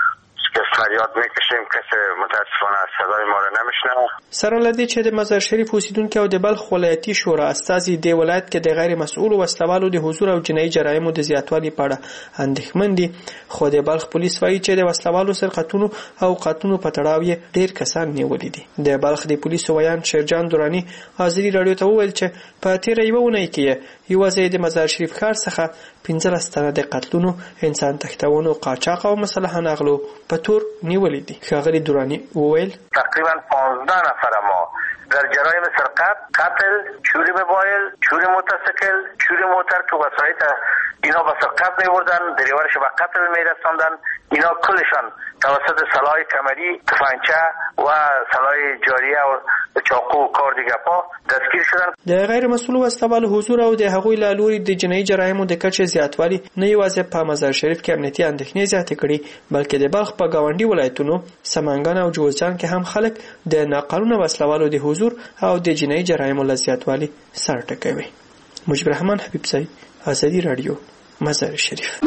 که فریاد میکشیم کسی متاسفانه صدای ما را نمیشنوه. سره له دې چې د مزار شریف اوسیدونکي او د بلخ ولایتي شورا استازي د ولایت کې د غیر مسؤل وسلوالو د حضور او جنایي جرایمو د زیاتوالي په اړه اندېښمن دي، خو د بلخ پولیس وایي چې د وسلوالو سرقتونو او قتلونو په تړاو یې ډېر کسان نیولي دي. د بلخ د پولیسو ویان شیرجان دورانی ازادي راډیو ته وویل چې په تېره یوه اونۍ کې یوازې د مزار شریف ښار څخه 15 تنه د قتلونو، انسان تښتونو، قاچاق او مسلحانه اغلو په تور نیولي دي. ښاغلي دورانی وویل تقریبا 15 نفر ما در جرایم سرقت، قتل، چوری موبایل، چوری موتورسیکل، چوری موتر که وسایط اینا به سرقت می‌بردن، دریورش به قتل می‌رساندن. اینا کلشان توسط سلاح کمری، تفنگچه و سلاح جاریه و چاقو و کار دیگه پا دستگیر شدن. د غیر مسؤل وسلوالو حضور او د هغوی له لوري د جنایي جرایمو د کچې زیاتوالي نه یوازې په مزار شریف کې امنیتي اندېښنې زیاتې کړي، بلکې د بلخ په ګاونډي ولایتونو سمنګان او جوزجان کې هم خلک د ناقانونه وسلوالو د حضور او د جنایي جرایمو له زیاتوالي سر ټکوي. مجيب الرحمن حبیبزی، ازادي راډیو، مزار شریف.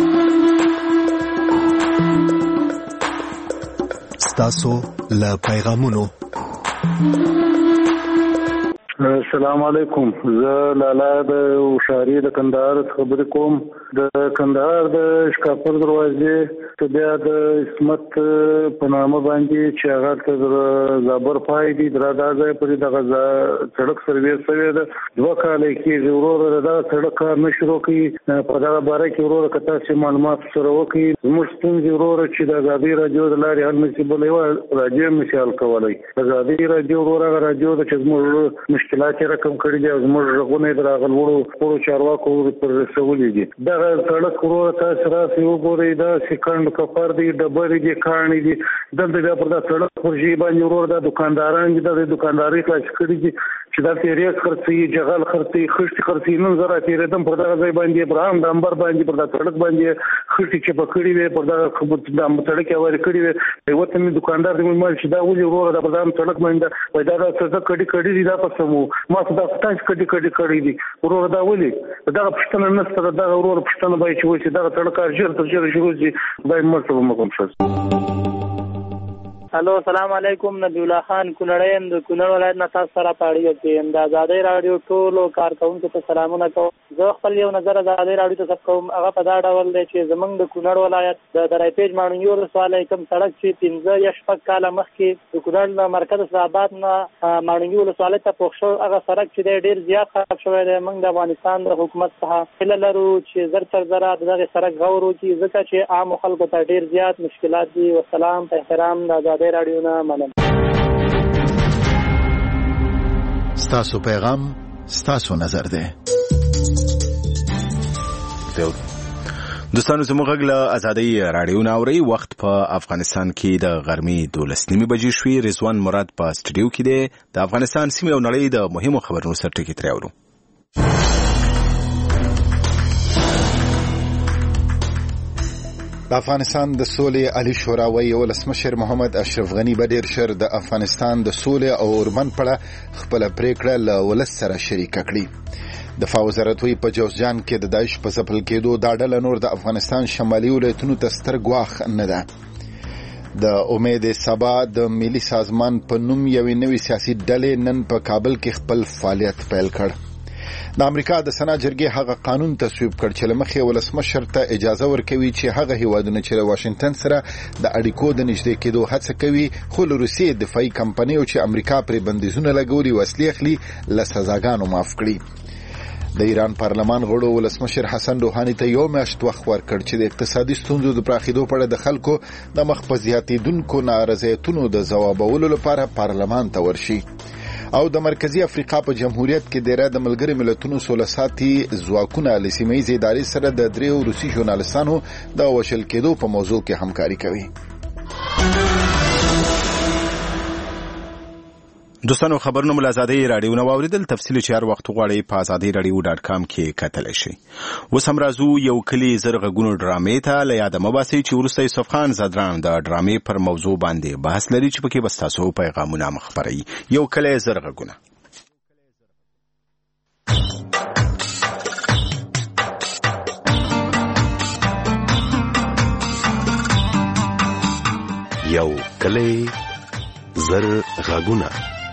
ستاسو له پیغامونو. السلام علیکم. زه لالا د وشاري د کندهار خبرې کوم. د کندهار د شکاپور دروازې ته بیا د اسمت په نامه باندې چې هغه ته زابر پای دی درادازه پرې دغه سړک سرویس شوی ده. 2 کال کېږي وروره دا سړک کار نه شروع کړي. په دغه باره کې وروره که تاسې معلومات سره وکړي زموږ ستونزې وروره چې د ازادي راډیو د لارې حل نشي بله یوه راډیو مثال کولی. ازادي راډیو وروره هغه راډیو ده چې زموږ مشکلات یې رقم کړي دي او زموږ غږونه یې د راغلوړو خپلو چارواکو پر رسولي دي. دغه سړک وروره تاسې راسئ وګورئ داسې کنډ کپر دي، ډبرې دي، کاڼي دي. دلته بیا پر دا سړک پروژې باندې ورور د دکانداران دي د دکانداري خلاص کړي دي چې دا تیرې خرڅي جغل خرڅي خشتي خرڅي نن زره تیرېدم پر دغه ځای باندې ابراهیم د انبر باندې پر دغه سړک باندې خشتي چې پکړې وي پر دغه خبر د سړک اوري کړې وي وته می دکاندار دې مال چې دا ولې ورور د پردام سړک باندې پیدا دا څه کړي دي دا پسمو ما څه دا ستاسو کړي دي ورور دا ولې دا پښتنه نسته دا ورور پښتنه به چې وې دا سړک ارجر تر جره شروع دي دای مرتبه مقام شو. الو السلام علیکم نبی الله خان کونړیم د کونړ ولایت نه تاسو سره پاړیږم چې د آزادۍ رادیو ټولو کارکونکو ته سلامونه کوم. زه خپل یو نظر د آزادۍ رادیو ته کوم هغه په دا ډول دی چې زمونږ د کونړ ولایت د درایپیج ماڼوګي ولسوالۍ کوم سړک چې 15 یا شپږ کاله مخکې د کونړ مرکز اسلامآباد نه ماڼوګي ولسوالۍ ته پوښ شو هغه سړک چې ډېر زیات خراب شوی دی. موږ د افغانستان د حکومت څخه هیله لرو چې زر تر زره دغه سړک غور وکړي ځکه چې عام خلکو ته ډېر زیات مشکلات دي. والسلام احترام د آزادۍ رادیو نه منم. ستاسو پیغام ستاسو نظر دی. دوستانو زموږ غږ له آزادۍ راډیو نه اورئ. وخت په افغانستان کې د غرمې 12 بجې شوې. رضوان مراد په سټډیو کې دی. د افغانستان سیمې او نړۍ د مهمو خبرونو سرټکي ترې اورو. د افغانستان د سولې عالی شورا وایي ولسمشر محمد اشرف غنی به ډیر ژر د افغانستان د سولې او اوربند په اړه خپله پریکړه له ولس سره شریکه کړي. دفاع وزارت وایي په جوزجان کې د داعش په ځپل کېدو دا ډله نور د افغانستان شمالي ولایتونو ته ستر ګواښ نه ده. د امید سبا د ملي سازمان په نوم یوې نوې سیاسي ډلې نن په کابل کې خپل فعالیت پیل کړ. د امریکا د سنا جرګې هغه قانون تصویب کړ چې لمخې ولسمشر ته اجازه ورکوي چې هغه هیوادونه چې له واشنگټن سره د اړیکو د نږدې کېدو هڅه کوي خو له روسیې دفاعي کمپنیو چې امریکا پرې بندیزونه لګولي وسلې اخلي له سزاګانو معاف کړي. د ایران پارلمان غړو ولسمشر حسن روحاني ته یو میاشت وخت ورکړ چې د اقتصادي ستونزو د پراخېدو په اړه د خلکو د مخ په زیاتېدونکو نارضایتونو د ځوابولو لپاره پارلمان ته ورشي. او د مرکزی افریقا په جمهوریت کې د ملګري ملتونو سوله ساتي ځواکونه له سیمه‌ییزې ادارې سره د 3 روسي ژورنالستانو د وشل کېدو په موضوع کې همکاري کوي. دوستانو خبرونه مل آزادۍ رادیو نو اوریدل. تفصیلی چې هر وخت غواړئ په azadiiradio.com کې کتلی شئ. اوس هم راځو یو کلی زرغونو ډرامې ته. له یاده مباسي چې وروسته یوسف خان زدران د ډرامې پر موضوع باندې بحث لري چې پکې بس تاسو پیغامونه مخبري. یو کلی زرغونه. یو کلی زرغونه.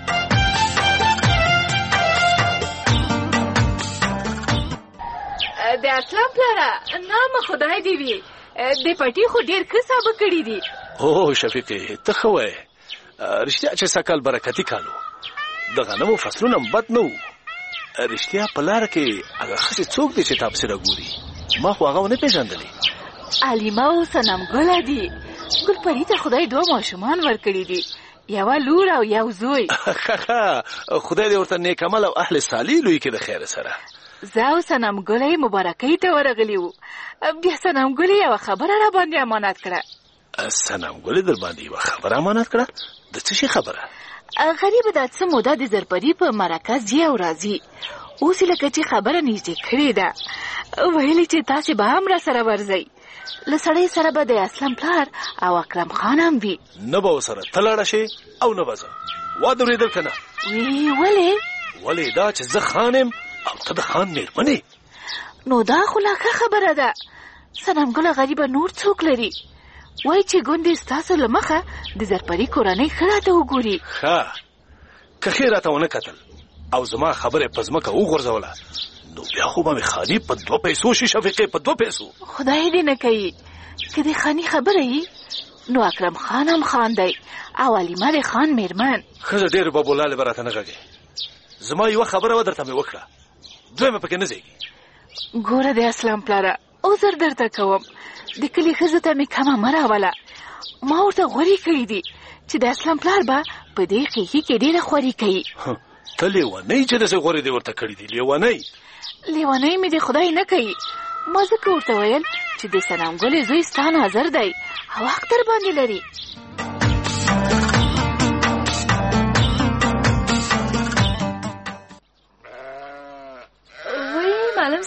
د اسلام پلاره نامه خدای دی وي د پټي خو ډیر ښه ثابت کړي دي. او شفیقې ته خو وای رښتیا چې سکل برکتی کالو د غنمو فصلونه بد نه وو. رښتیا په لار کې هغه ښځې څوک دي چې تاسو راګوري؟ ما خو هغه نه پیژندلې. علیمه او صنم ګله دي. ګل پرې ته خدای 2 ماشومان ورکړي دي، یو لور او یو زوی. خدای دې ورته نیک عمل او اهل صالح لوي کې د خیر سره. زه او صنم ګلې مبارکۍ ته ورغلی وو. بیا صنم ګلې یو خبره را باندې امانت کړه. صنم ګلې در باندې یو خبره امانت کړه؟ د څه شي خبره؟ غریب د څه موده د زرپری په مرکز دی او راځي. اوس لکه چې خبره نږدې کړې ده. ویلي چې تاسو به هم را سره ورځئ. له سړی سره به د اسلام پلار او اکرم خان هم وي. نه به ورسره ته لاړه شې او نه به زه. واده اورېدل که نه؟ ولې دا چې زه خان یم او ته د خان مېرمنې. نو دا خو لا ښه خبره ده. صنم ګله غریبه نور څوک لري؟ وایي چې ګوندې ستاسو له مخه د زرپري کورنۍ ښه راته وګوري. ښه که ښې راته ونه کتل او زما خبره په ځمکه وغورځوله نو بیا خو به مې خاني په 2 پیسو شي. شفیقې په 2 پیسو. خدای دې نه کوي. که د خاني خبره یې نو اکرم خان هم خان دی او علیمه د خان مېرمن. ښځه ډېرې بابولالې به راته نه غږې. زما یوه خبره درته مې وکړه، دویمه پکې نه ځایږي. ګوره د اسلام پلاره عذر درته کوم، د کلي ښځو ته مې کمه مه راوله. ما ورته غورې کړي دي چې د اسلام پلار به په دې خېښې کې ډېره خوري کوي. ته لیونۍ چې داسې غورې دې ورته کړي دي؟ لیونۍ مې د خدای نه کوي. ما ځکه ورته ویل چې د صنم ګلې زوی ستا ناظر دی او حق در باندې لري.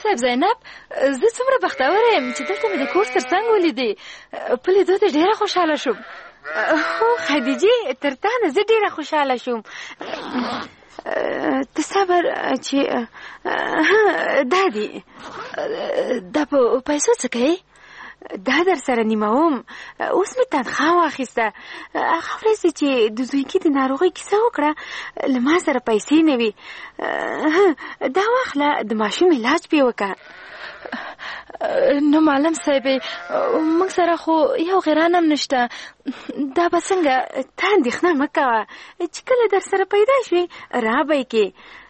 صاحب زینب زه څومره بختوره یم چې دلته مې د کور ترڅنګ ولیدې. په لیدو ته ډېره خوشحاله شوم. هو خدیجې تر تا نه زه ډېره خوشحاله شوم. ته صبر چې دا دی. دا په پیسو څه کوي؟ دا در سره نیموم. اوس مې تنخواه واخیسته. هغه ورځې چې د زویکي د ناروغۍ کیسه وکړه له ما سره پیسې نه وي. دا واخله د ماشوم علاج پې وکړه. نو معلم صاحبې موږ سره خو یو غیران هم نشته. دا به څنګه؟ ته اندېښنه مه کوه. چې کله در سره پیدا شوې رابی کې.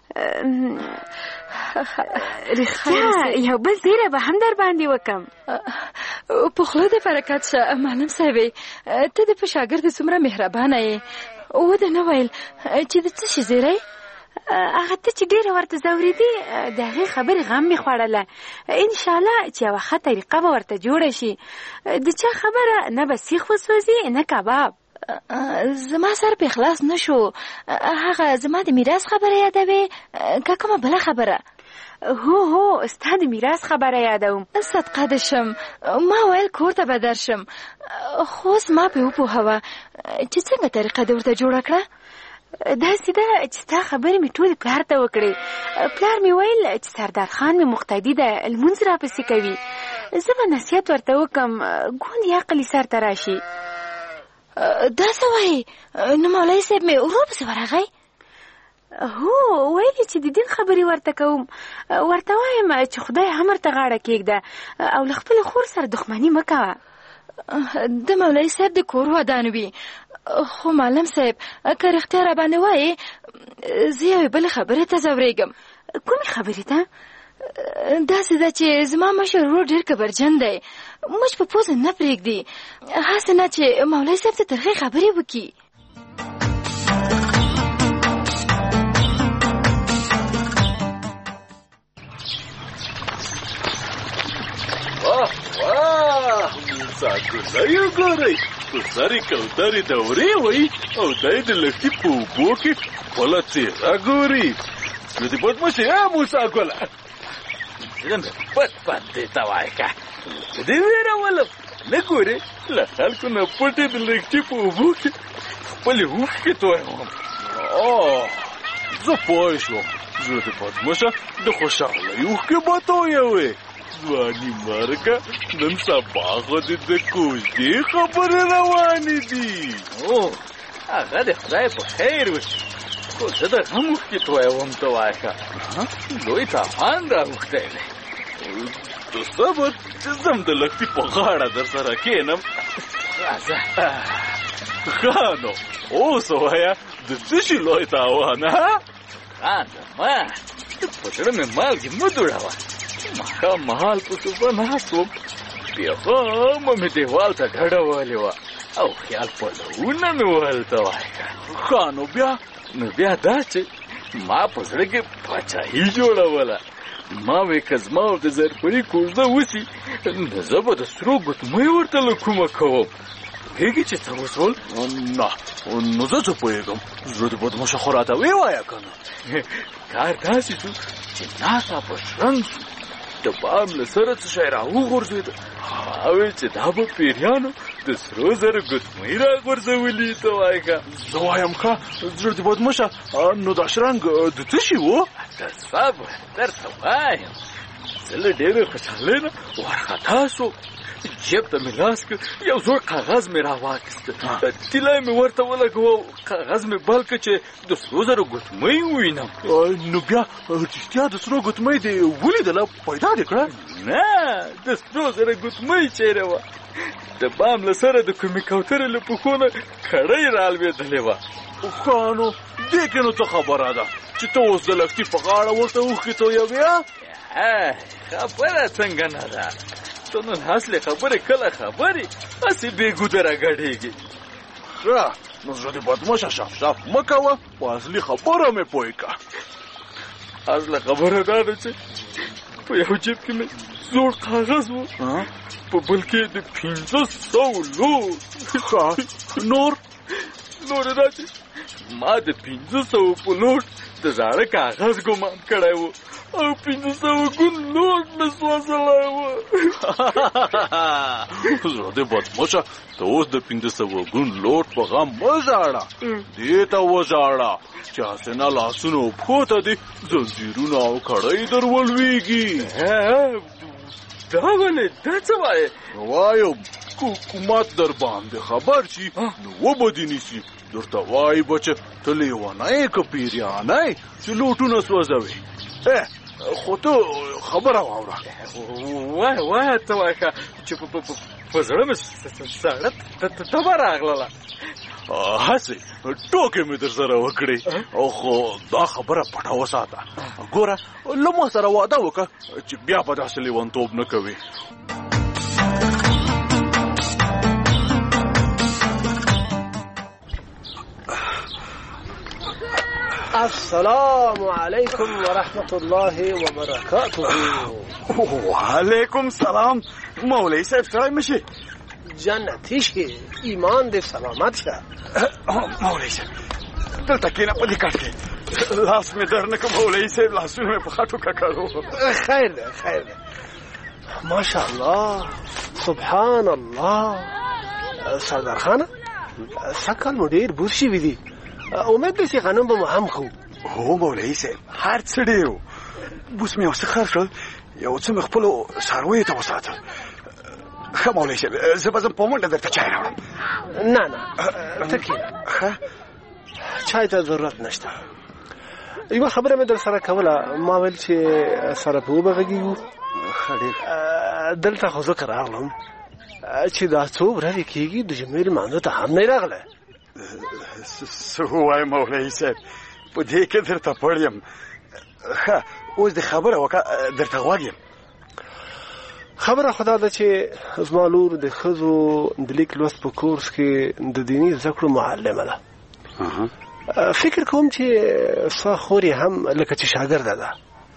رښتیا یو بل زیره به هم در باندې وکم. په خوله دې برکت شه معلم صاحبې. ته د په شاګرد څومره مهربانه یې. وده نه ویل چې د څه شي زیری؟ هغه ته چې ډېره ورته ځورېدې د هغې خبرې غم مې خوړله. انشاءالله چې یوه ښه طریقه به ورته جوړه شي. د چا خبره نه به سیخ وسوځي نه کباب. زما سر په اخلاص نشو. هغه زما د میراث خبره یادوي که کومه بله خبره؟ هو ستا د میراث خبره یادوم. صدقه دې شم. ما ویل کور ته به درشم خو اوس ما پې وپوهوه چې څنګه طریقه دې ورته جوړه کړه. داسې ده چې ستا خبرې مې ټولې پلار ته وکړې. پلار مې ویل چې سردار خان مې مقتدي ده لمونځ راپسې کوي. زه به نصیحت ورته وکړم ګوندې عقل یې سر ته راشي. دا څه وایي؟ نو مولوي صاحب مې ورور پسې ورغی؟ هو ویلې چې د دین خبرې ورته کوم. ورته وایم چې خدای هم ورته غاړه کېږده او له خپلې خور سره دښمني مه کوه. د مولوي صاحب د کور ودانو وي. خو معلم صاحب که رښتیا را باندې وایي زه یوې بلې خبرې ته ځورېږم. کومې خبرې ته؟ داسې ده چې زما مشر ورور ډېر کبرجن دی. موږ په پوزه نه پرېږدي. هسې نه چې مولوي صاحب ته ترخې خبرې وکړي. واه واه موساګله ګورئ په سرې کوترې دورې وایي او دی د لښتي په اوبو کې خپله څېره ګوري. نو د بدماشي موساګله پت دې ته وایي که زه دې وېرولم. نه ګورې له خلکو نه پټې د لښتي په اوبو کې خپلې اوښکې تویوم. زه پوه شوم. زه د بدماشه د خوشحالۍ اوښکې به تویوې. ځواني مرګه نن سبا خو دې د کوژدې خبرې روانې دي. هغه د خدای په خیر وشي. خو زه د غم اوښکې تویوم ته وایه که لوی تاوان راوښتی دی. ته صبر چې ځم د لښتي په غاړه در سره کښېنم. ښه نو اوس ووایه د څه شي لوی تاوان؟ ښه زما په زړه مې مالګې مه دوړوه. ماښام مهال په صوفه ناست وم. بېغمه مې دیوال ته ډډه وهلې وه او خیال پلوونه مې وهل ته وایه که. ښه نو بیا دا چې ما په زړه کې پاچاهي جوړوله. ما وې که زما او د زرپري کوژده وسي نو زه به د سرو ګوتمۍ ورته له کومه کوم. پوهېږې چې څه وسول؟ نه نو زه څه پوهېږم. زه د بدماشه خو راته ویې که نه. کار داسې شو چې ناڅاپه شرنګ شو. د بام له سره څه شی راوغورځېده. ما ویل چې دا به پیریانو د سرو زرو ګوتمۍ راغورځولي ته وایه که. زه وایم ښه زړه دې بدماشه نو دا شرنګ د څه شي و؟ ته صبر درته وایم. زه له ډېرې خوشحالۍ نه وارخطا شوم. جیب ته مې لاس کړ یو زوړ کاغذ مې راواخیسته. طلای مې ورته ولګوه او کاغذ مې بل کړ چې د سرو زرو ګوتمۍ ووینم. نو بیا رښتیا د سرو ګوتمۍ دې ولیدله پیدا دې کړه؟ نه د سرو زرو ګوتمۍ چیرې وه؟ د بام له سره د کومې کوترې له پښو نه کړۍ رالوېدلې وه. ښه نو دې کې نو څه خبره ده چې ته اوس د لښتي په غاړه ورته اوښکې تویوې؟ خبره څنګه نه ده. ته نن اصلې خبرې کله خبرې هسې بېګوده راګډېږي. ښه نو زړه دې بدماشه شاف مه کوه په اصلي خبره مې پوه کړه. اصله خبره دا ده چې په یو جیب کې مې زوړ کاغذ و په بل کې د 500 لور. نور دا چې ما د 500 په لوټ د زاړه کاغذ ګمان کړی و او 500 ګون نوټ مې سوځلی و. زړه دې بدمشه، ته اوس د 500 ګون لوټ په غم مه ژاړه، دې ته وژاړه چې حسنه لاسونو پښو ته دې زنځیرونه او کړۍ در ولویږي. دا ولې؟ دا څه وایې؟ وایم حکومت در باندې خبر شي نو وبه دې نیسي. درته وایي بچه ته لیونی که پیریانی چې لوټونه سوځوي. خو ته خبره واوره. وایه ته وایه چې په زړه مې سړه تبه راغلله. هسې ټوکې مې در سره وکړې، خو دا خبره پټه وساته. ګوره له ما سره واده وکړه چې بیا به داسې لیونتوب نه کوې. السلام علیکم ورحمت الله وبرکاته. وعلیکم سلام. مولوی صاحب سړی مشي جنتی شي، ایمان دې سلامت شه. مولوی صاحب دلته کېنه په دې کټ کې، لاس مې در نه که مولوی صاحب، لاسونه مې په خټو ککړو. خیر دی خیر دی، ماشاءالله سبحان الله. سردار خانه سږ کال مو ډېر بوس شوي دي، امید دی چې غنم به مو هم خو. هو مولوی صاحب هر څه ډېر و، بوس مې یو څه خرڅ کړل، یو څه مې خپلو څارویو ته وساتل. ښه مولوی صاحب زه به ځم په منډه درته چای راوړم. نه نه ته کښېنه، چای ته ضرورت نشته. یوه خبره مې در سره کوله، ما ویل چې سره په وبه غږېږو. دلته خو ځکه راغلم چې دا څو ورځې کېږي د جمعې لمانځه ته هم نه راغلی. څه ووایم مولوي صاحب، په دې کې درته پړ یم. ښه اوس دې خبره وکړه، درته غوږ یم. خبره خو دا ده چې زما لور د ښځو د لیک لوست په کورس کې د دیني زده کړو معلمه ده. فکر کوم چې ستا خور یې هم لکه چې شاګرده ده.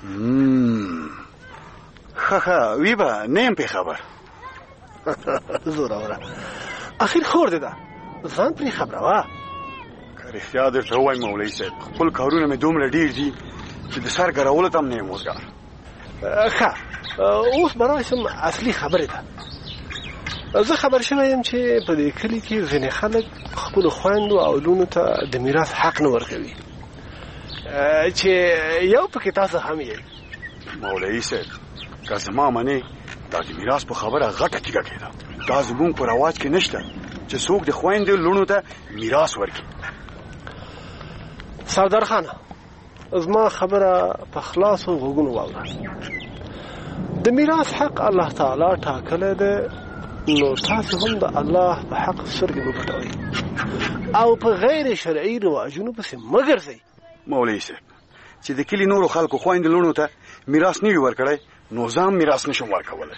ښه وي به، نه یم پې خبر. زوروره اخر خور دې ده، ځان پرې خبروه. که رښتیا درته ووایم مولوي صاحب، خپل کارونه مې دومره ډېر دي چې د سر ګرولو ته هم نه یم وزګار. ښه اوس به راشم اصلي خبرې ته. زه خبر شوی یم چې په دې کلي کې ځینې خلک خپلو خویندو او لونو ته د میراث حق نه ورکوي، چې یو پکې تاسو هم یې. مولوي صاحب که زما منې، دا د میراث په خبره غټه تیږه کېده. دا زمونږ په رواج کې نشته چې څوک د خویندو لونو ته میراث ورکړي. سردار خانه زما خبره په خلاصو غوږونو واوره. د میراث حق الله تعالی ټاکلی دی، نو تاسو هم د الله په حق سترګې مه پټوئ او په غیر شرعي رواجونو پسې مه ګرځئ. مولوي صاحب چې د کلي نورو خلکو خویندو لونو ته میراث نه وي ورکړی، نو زه هم میراث نشم ورکولی.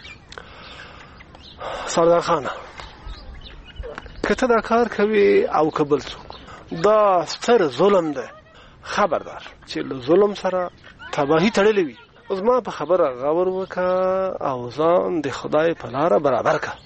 سردار خانه که ته دا کار کوي او که بل څوک، دا ستر ظلم دی. خبردار چې له ظلم سره تباهي تړلې وي. زما په خبره غور وکړه او ځان د خدای په لاره برابر کړه.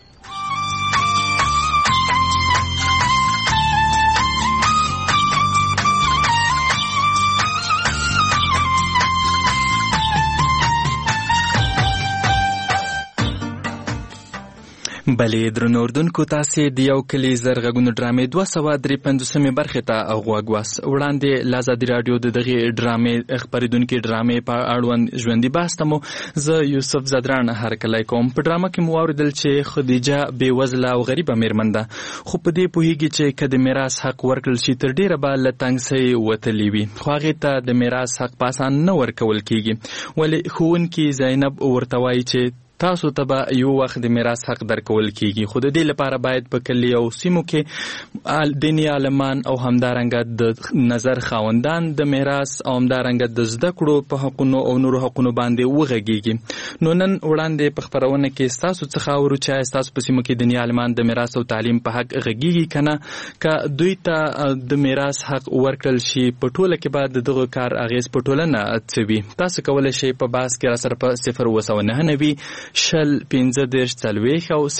بلې درنو اردوونکو، تاسې د یو کلي زر غږونو ډرامې 253 برخې ته غوږ واست. وړاندې له ازادي راډیو د دغې ډرامې خپرېدونکې ډرامې په اړوند ژوندي بحث ته مو زه یوسف زدران هرکلی کوم. په ډرامه کې مو واورېدل چې خدیجه بېوزله او غریبه مېرمن ده، خو په دې پوهېږي چې که د میراث حق ورکړل شي تر ډېره به له تنګسۍ وتلې وي، خو هغې ته د میراث حق په اسان نه ورکول کېږي. ولې ښوونکي زینب ورته وایي چې تاسو ته به یو وخت د میراث حق درکول کیږي، خو د دې لپاره باید په کلي او سیمو کې دیني عالمان او همدارنګه د نظر خاوندان د میراث او همدارنګه د زده کړو په حقونو او نورو حقونو باندې وغږیږي. نو نن وړاندې په خپرونه کې ستاسو څخه اورو چې ستاسو په سیمو کې دیني عالمان د میراث او تعلیم په حق غږیږي کنه، که دوی ته د میراث حق ورکړل شي په ټوله کې بعد دغه کار اغیز په ټولنه څه وي. تاسو کولای شئ په باس کې را سره په 029 01540 او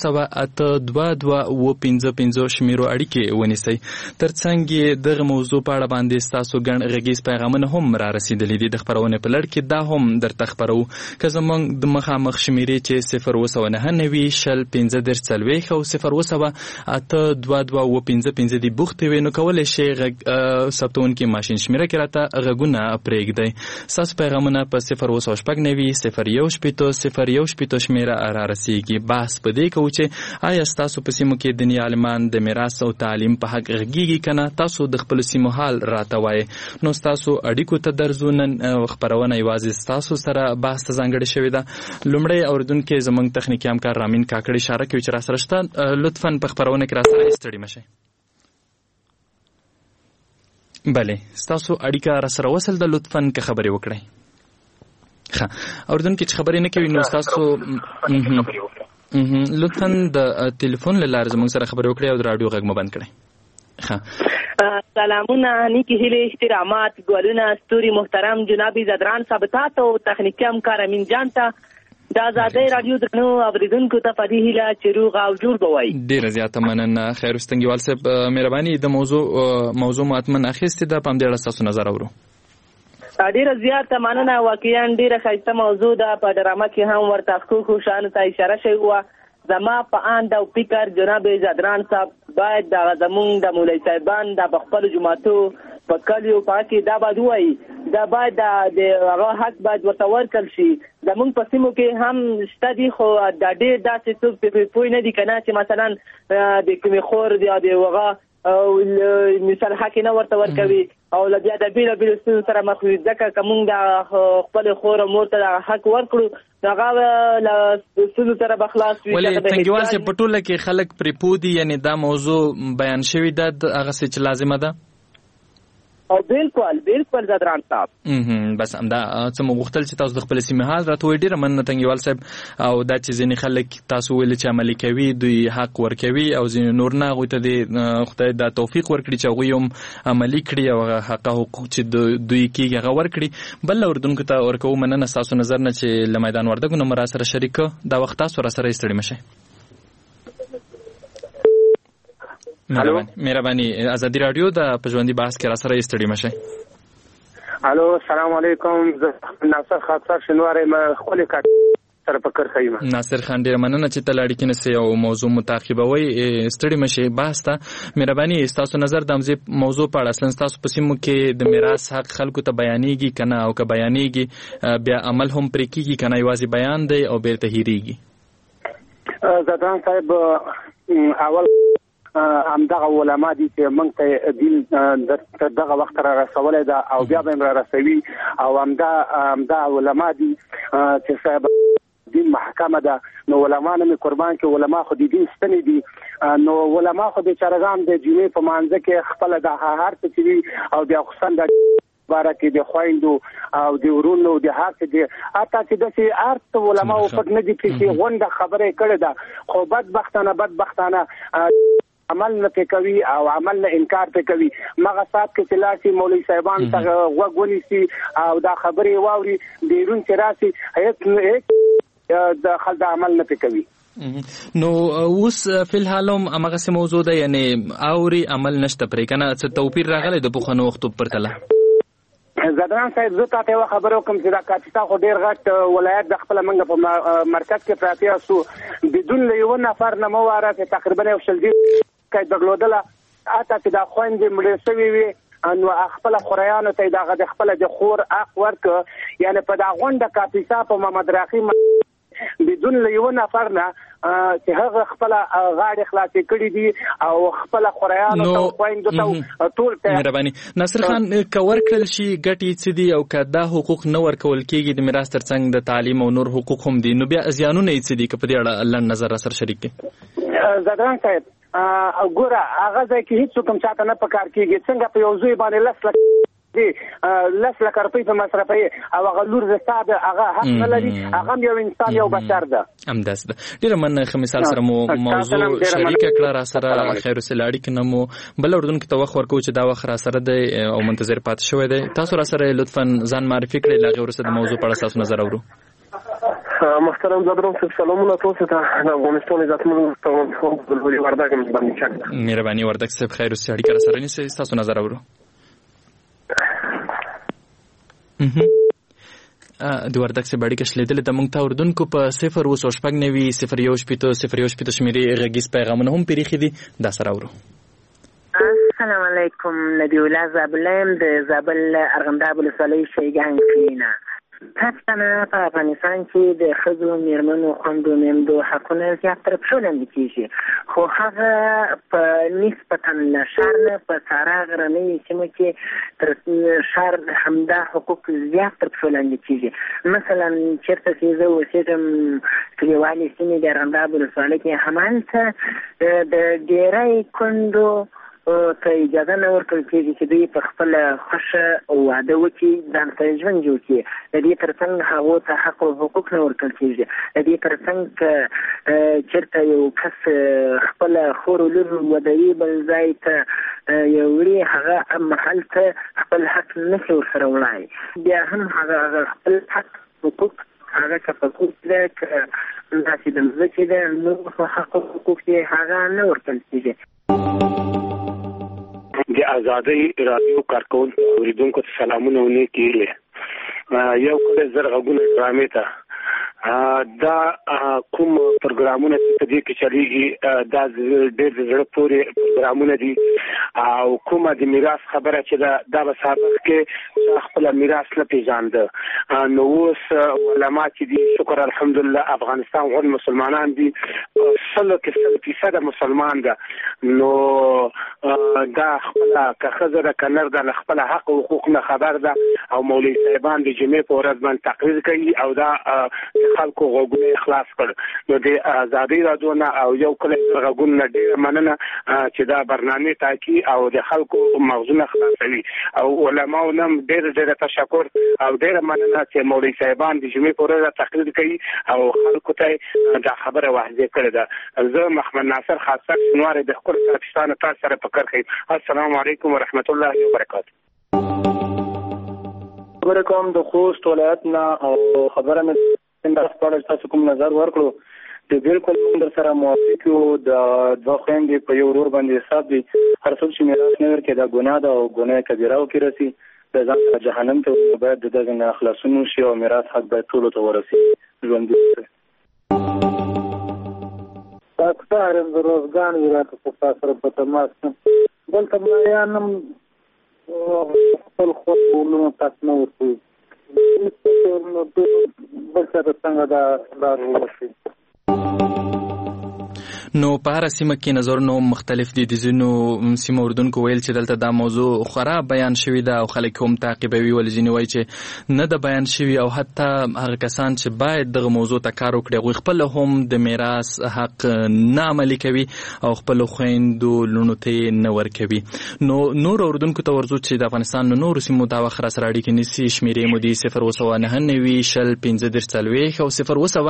020822255 شمیرو اړیکې ونیسئ. ترڅنګ دغه موضوع په اړه باندې ستاسو ګڼ غږیز پیغامونه هم را رسیدلي دي. د خبرونې په لړ کې دا هم درته خبرو که زموږ د مخامخ شمیرې چې 019901540 او 020822255 دی بوختې وي نو کولی شئ ثبتونکي ماشین شمیره کې راته غږونه پرېږدئ. ستاسو پیغامونه په 019900100 شمیره را رسیږي. بحث په دې کوو چې آیا ستاسو په سیمو کې دیني عالمان د میراث او تعلیم په حق غږیږي که نه؟ تاسو د خپلو سیمو حال راته وایئ. نو ستاسو اړیکو ته درځو. نن خپرونه یوازې ستاسو سره بحث ته ځانګړې شوې ده. لومړی اورېدونکی زموږ تخنیکي همکار رامین کاکړ اشاره کوي چې راسره شته. لطفا په خپرونه کې راسره ستړي مه شئ. بله ستاسو اړیکه راسره وصل ده. لطفا که خبرې وکړئ. ښه اورېدونکي چې خبرې نه کوي نو ستاسو لطفا د تلیفون له لارې زموږ سره خبرې وکړئ او د راډیو غږ مو بند کړئ. سلامونه، نیکی هیلې، احترامات، ګلونه، ستوري محترم جناب زدران صاحب ته او تخنیکي همکار امین جان ته د آزادۍ راډیو درنو اوریدونکو ته په دې هیله چې روغ او جوړ به وئ. ډېره زیاته مننه. خیر استنګیوال صاحب مهرباني د موضوع ماتمن اخیستې ده، په همدې اړه ستاسو نظر اورو. ډېره زیاته مننه. واقعا ډېره ښایسته موضوع ده. په ډرامه کې هم ورته ښکلو شیانو ته اشاره شوې وه. زما په اند او فکر جناب زدران صاحب باید دغه زمونږ د مولوي صاحبان د په خپلو جوماتو په کلیو په کې دا باید ووایي، دا باید د هغه حق باید ورته ورکړل شي. زمونږ په سیمو کې هم شته دي، خو دا ډېر داسې څوک پوه نه دي که نه چې مثلا د کومې خور یا د هغه مثال حق نه ورته ورکوي او بیا د بېلابېلو ستونزو سره مخ وي. ځکه که موږ د خپلې خور او مور ته دغه حق ورکړو نو هغه له ستونزو سره به خلاص وي. ولې تنګیوال صاحب په ټوله کې خلک پرې پوه دي، یعنې دا موضوع بیان شوې ده هغسې چې لازمه ده؟ او بالکل زدران صاحب بس همدا څه مو غوښتل چې تاسو د خپل سیمې حال راته وایئ. ډېره مننه تنګیوال صاحب. او دا چې ځینې خلک تاسو ویل چې عملي کوي، دوی حق ورکوي او ځینې نور نه، هغوی ته د خدای دا توفیق ورکړي چې هغوی هم عملي کړي او هغه حق حقوق چې دوی کېږي هغه ورکړي. بل اورېدونکو ته ورکوو مننه ستاسو نظر نه چې له میدان وردګو نه مو راسره شریک کړه. دا وخت تاسو راسره یې ستړي مه شئ. مهرباني ازادي راډیو د پژوندي بحث کې راسره یې ستړي مه شئ. الو السلام علیکم. زه ناصر خاطر شنوار یم خپلې سره په کرښه یم. ناصر خان ډېره مننه چې ته له اړیکې نه سې او موضوع متعقیبوئ. ستړي مه شئ بحث ته. مهرباني ستاسو نظر د همدې موضوع په اړه اصلا ستاسو په سیمو کې د میراث حق خلکو ته بیانېږي که نه؟ او که بیانېږي بیا عمل هم پرې کېږي که نه یوازې بیان دی او بیرته هېرېږي؟ زدران صاحب اول همدغه علما دي چې موږ ته دین تر دغه وخت را رسولی ده او بیا به یې را رسوي. او همدا علما دي چې صاحب دین محکمه ده. نو علما نه مې قربان کې علما خو د دین ستنې دي. نو علما خو بیچارهګان د جمعې په مانځه کې خپله د هر څه چې وي او بیا خصوصا د باره کې د خویندو او د ورونو د هر څه دي حتی چې داسې هر څه علما وفت نه دي چې غونډه خبره یې کړې ده. خو بدبختانه عمل نه پې کوي او عمل نه انکار پې کوي. مغه سات کې چې لاسي مولوي صاحبان ته غوږ ونیسي او دا خبرې واوري بیرون چې راسي هیڅ د خلک عمل نه پې کوي. نو اوس فی الحال هم همغسې موضوع ده، یعنې اوري عمل نشته پرې که نه؟ څه توپیر راغلی د پخوانو وختو پرتله؟ زدران صاحب زه تاته یوه خبره وکړم چې دا کاپیسا خو ډېر غټ ولایت د خپله موږ په مرکز کې پراته یاستو. بدون له یوه نفر نه مه واره چې تقریبا یو شلګي درلودله حتی چې دا خویندې مړې شوې وي نو خپله خوریانو ته یې دغه د خپله د خور حق ورکړه. یعنې په دا غونډه کاپیسا په محمد راقي بدون له یوه نفر نه چې هغه خپله غاړې خلاصې کړي دي او خپله خوریانو ته خویندو ته ټول ته. مهرباني ناصر خان، که ورکړل شي ګټې څه دي او که دا حقوق نه ورکول کېږي د میراث تر څنګ د تعلیم او نور حقوق هم دي، نو بیا زیانونه یې څه دي؟ که په دې اړه لنډ نظر راسره شریک کړي. زدران صاحب ګوره هغه ځای کې هېڅ کوم چاته نه پکار کېږي. څنګه په یو زوی باندې 10 لک روپۍ په مصرفوي او هغه لور د ستا د هغه حق نه لري، هغه هم یو انسان یو بشر ده. همداسې ده. ډېره مننه. ښه مثال سره مو موضوع شریکه کړه راسره. خیر وسیله اړیکې نه مو بل اردونکو ته وخت ورکوو چې دا وخت راسره دی او منتظر پاتې شوی دی. تاسو راسره لطفا ځان معرفي کړئ، له هغې وروسته د موضوع په اړه ستاسو نظر اورو. محترم زادرم صاحب سلامونه تاسو ته د افغانستان عزتمن ټول بلوري وردګ باندې چک مهرباني وردګ صاحب خیر اوسې اړیکه سره نیسئ تاسو نظر اورو د وردګ صاحب اړیکه شلیدلې د موږ ته اردوونکو په 0 شمیرې غږیز پیغامونه هم پریښي دي دا سره اورو. السلام علیکم نبی الله زابلم د زابل ارغنداب ولسوالۍ شیګان کلینا پښتانه په افغانستان کې د ښځو میرمنو خویندو میندو حقونه زیات تر پښو لاندې کیږي خو هغه په نسبتا له ښار نه په سارا غرنۍ سیمو کې تر ښار همدا حقوق زیات تر پښو لاندې کیږي مثلا چېرته چې زه اوسېږم کلیوالې سیمې د ارغنداب ولسوالۍ کې همالته د ډېری کونډو ته اجازه نه ورکړل کېږي چې دوی په خپله خوښه واده وکړي ځان سره ژوند جوړ کړي. د دې تر څنګ هغو ته حق او حقوق نه ورکړل کېږي. د دې تر څنګ که چېرته یو کس خپله خور او لور ودوي بل ځای ته یو وړي هغه محل ته خپل حق نشي ورسره وړای بیا هم هغه خپل حق حقوق هغه که په کور کې ده که داسې د مځکې ده نور حق او حقوق یې هغه نه ورکړل کېږي. د آزادۍ رادیو کارکونکو اوریدونکو ته سلامونه و نیکې هیلې. یو کله زر غږونه ډرامې ته دا کوم پروګرامونه چې په دې کې چلیږي دا ډېر زړه پورې پروګرامونه دي او کومه د میراث خبره چې دا به سابق کې خپل میراث نه پېژانده نو اوس علما چې دي شکر الحمدلله افغانستان غوړ مسلمانان دي 100% مسلمان ده نو دا خپل که ښځه ده که نر ده خپل حق او حقوق نه خبر ده او مولوي صاحبان د جمعې په ورځ باندې تقریر کوي او دا خلکو غوږونه خلاص کړ نو د آزادۍ رادیو نه او یو کله غوږونه ډېره مننه چې دا برنامه تاکي او د خلکو مغزونه خلاصوي او علماو نم ډېر تشکر او ډېر مننه چې مولوي صاحبان د جمعې په ورځ تقریر کوي او خلکو ته دا خبره واضح کړې ده. زه محمد ناصر خاصه نوار د خپل پاکستان تاسو سره فکر کوي. السلام علیکم ورحمت الله وبرکاته. خبره کوم د خوست ولایت نه او خبره مې څنګه سپارل تاسو کوم نظر ورکړو د بالکل در سره موافق یو د دوه خويندې په یو ورور باندې حساب دي هر څوک چې میراث نه ورکړي دا ګناه ده او ګناه کبیره او کې رسي د ځان سره جهنم ته باید د دغه نه خلاصون شي او میراث حق باید ټول ته ورسي ژوند دي. تاسو ته د روزګان ولاته په تاسو په تماس دلته بیانم خپل خو ولونو تاسو نو ورته نو په هر سیمه کې نظرونه مختلف دي. د ځینو سیمه اردوونکو ویل چې دلته دا موضوع خراب بیان شوی ده او خلک هم تعقیبوي ول ځینې وایي چې نه ده بیان شوی او حتی هغه کسان چې باید دغه موضوع ته کار وکړي هغوی خپل هم د میراث حق نه عملي کوي او خپل خویندو لوڼو ته نه ورکوي. نو نور اردوونکو ته ورځو چې د افغانستان نو نورو سیمو دا وخت راسره اړیکې نیسي شمیرې مو دي 029901530 او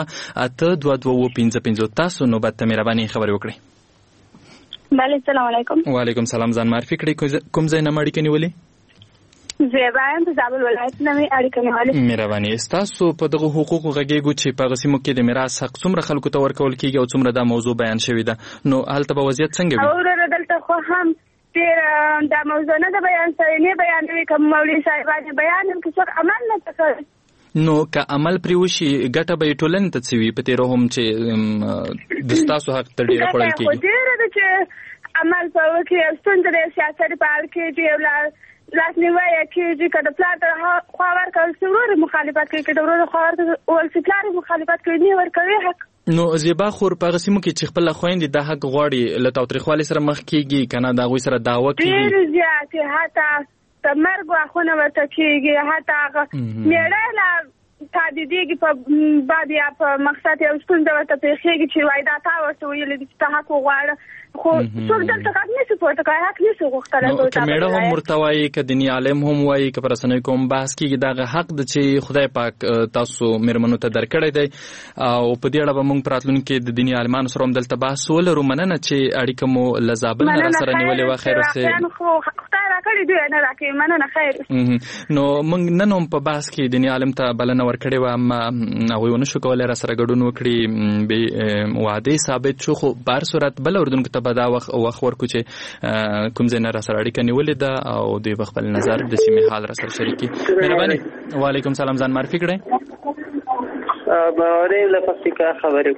0282255 تاسو نوبت ته مهرباني خبرې وکړئ. بله السلام علیکم. وعلیکم سلام. ځان معرفي کړئ کوم ځای نه اړیکه نیولې؟ زیبا یم په زابل ولایت نه اړیکه نیولې. مهرباني تاسو په دغه حقوقو غږیږو چې په هغه سیمو کې د میراث حق څومره خلکو ته ورکول کېږي او څومره دا موضوع بیان شوې ده نو هلته به وضعیت څنګه وي؟ او دلته خو هم ډېر دا موضوع نه ده بیان شوې نه بیانوي که مولوي صاحبان بیان که څوک عمل نه کوي نو که عمل پرې وشي ګټه به یې ټولنې ته څه وي په تېره هم چې د ستاسو حق ته ډېره خوړل کېږي؟ خو ډېره ده چې عمل په وکړي او ستونزه د سیاست په حال کېږي او لاسنیوی یې کېږي که د پلار ته خوا ورکول شي ورور مخالفت کوي که د ورور خوا ورکول شي پلار مخالفت کوي نه ورکوي حق. نو زیبا خور په هغه سیمو کې چې خپله خویندې دا حق غواړي له تاوتریخوالي سره مخ کېږي که نه د هغوی سره دعوه کېږي ډېر زیاتې حتی د مرګ واښونه ورته کېږي حتی هغه مېړه لا تهدیدېږي په باب یا په مقصد یو ستونزه ورته پېښېږي چې وایي دا تا ورته ویلي دي چې ته حق وغواړه خو څوک دلته غږ نشي پورته کوي حق نشو غوښتلی. نو که میړه هم ورته وایي که دیني عالم هم وایي که په رسنیو کې هم بحث کېږي دغه حق ده چې خدای پاک تاسو مېرمنو ته درکړی دی او په دې اړه به موږ په راتلونکي کې د دیني عالمانو سره هم دلته بحث ولرو. مننه چې اړیکه مو له زابل نه راسره نیولې وه. خیر اوسې. خدای راکړي دوی نه راکوي. مننه. خیر. نو موږ نن هم په بحث کې دیني عالم ته بلنه ورکړې وه اما هغوی ونه شو کولی راسره ګډون وکړي. بې وعدې ثابت شو خو بهر صورت بل اردونکو ته به دا وخت ورکړو چې کوم ځای نه راسره اړیکه نیولې ده او دوی به خپل نظر د سیمې حال راسره شریک کړي. مهرباني. وعلیکم سلام. ځان معرفي کړئ. باورې له پکتیکا خبرې.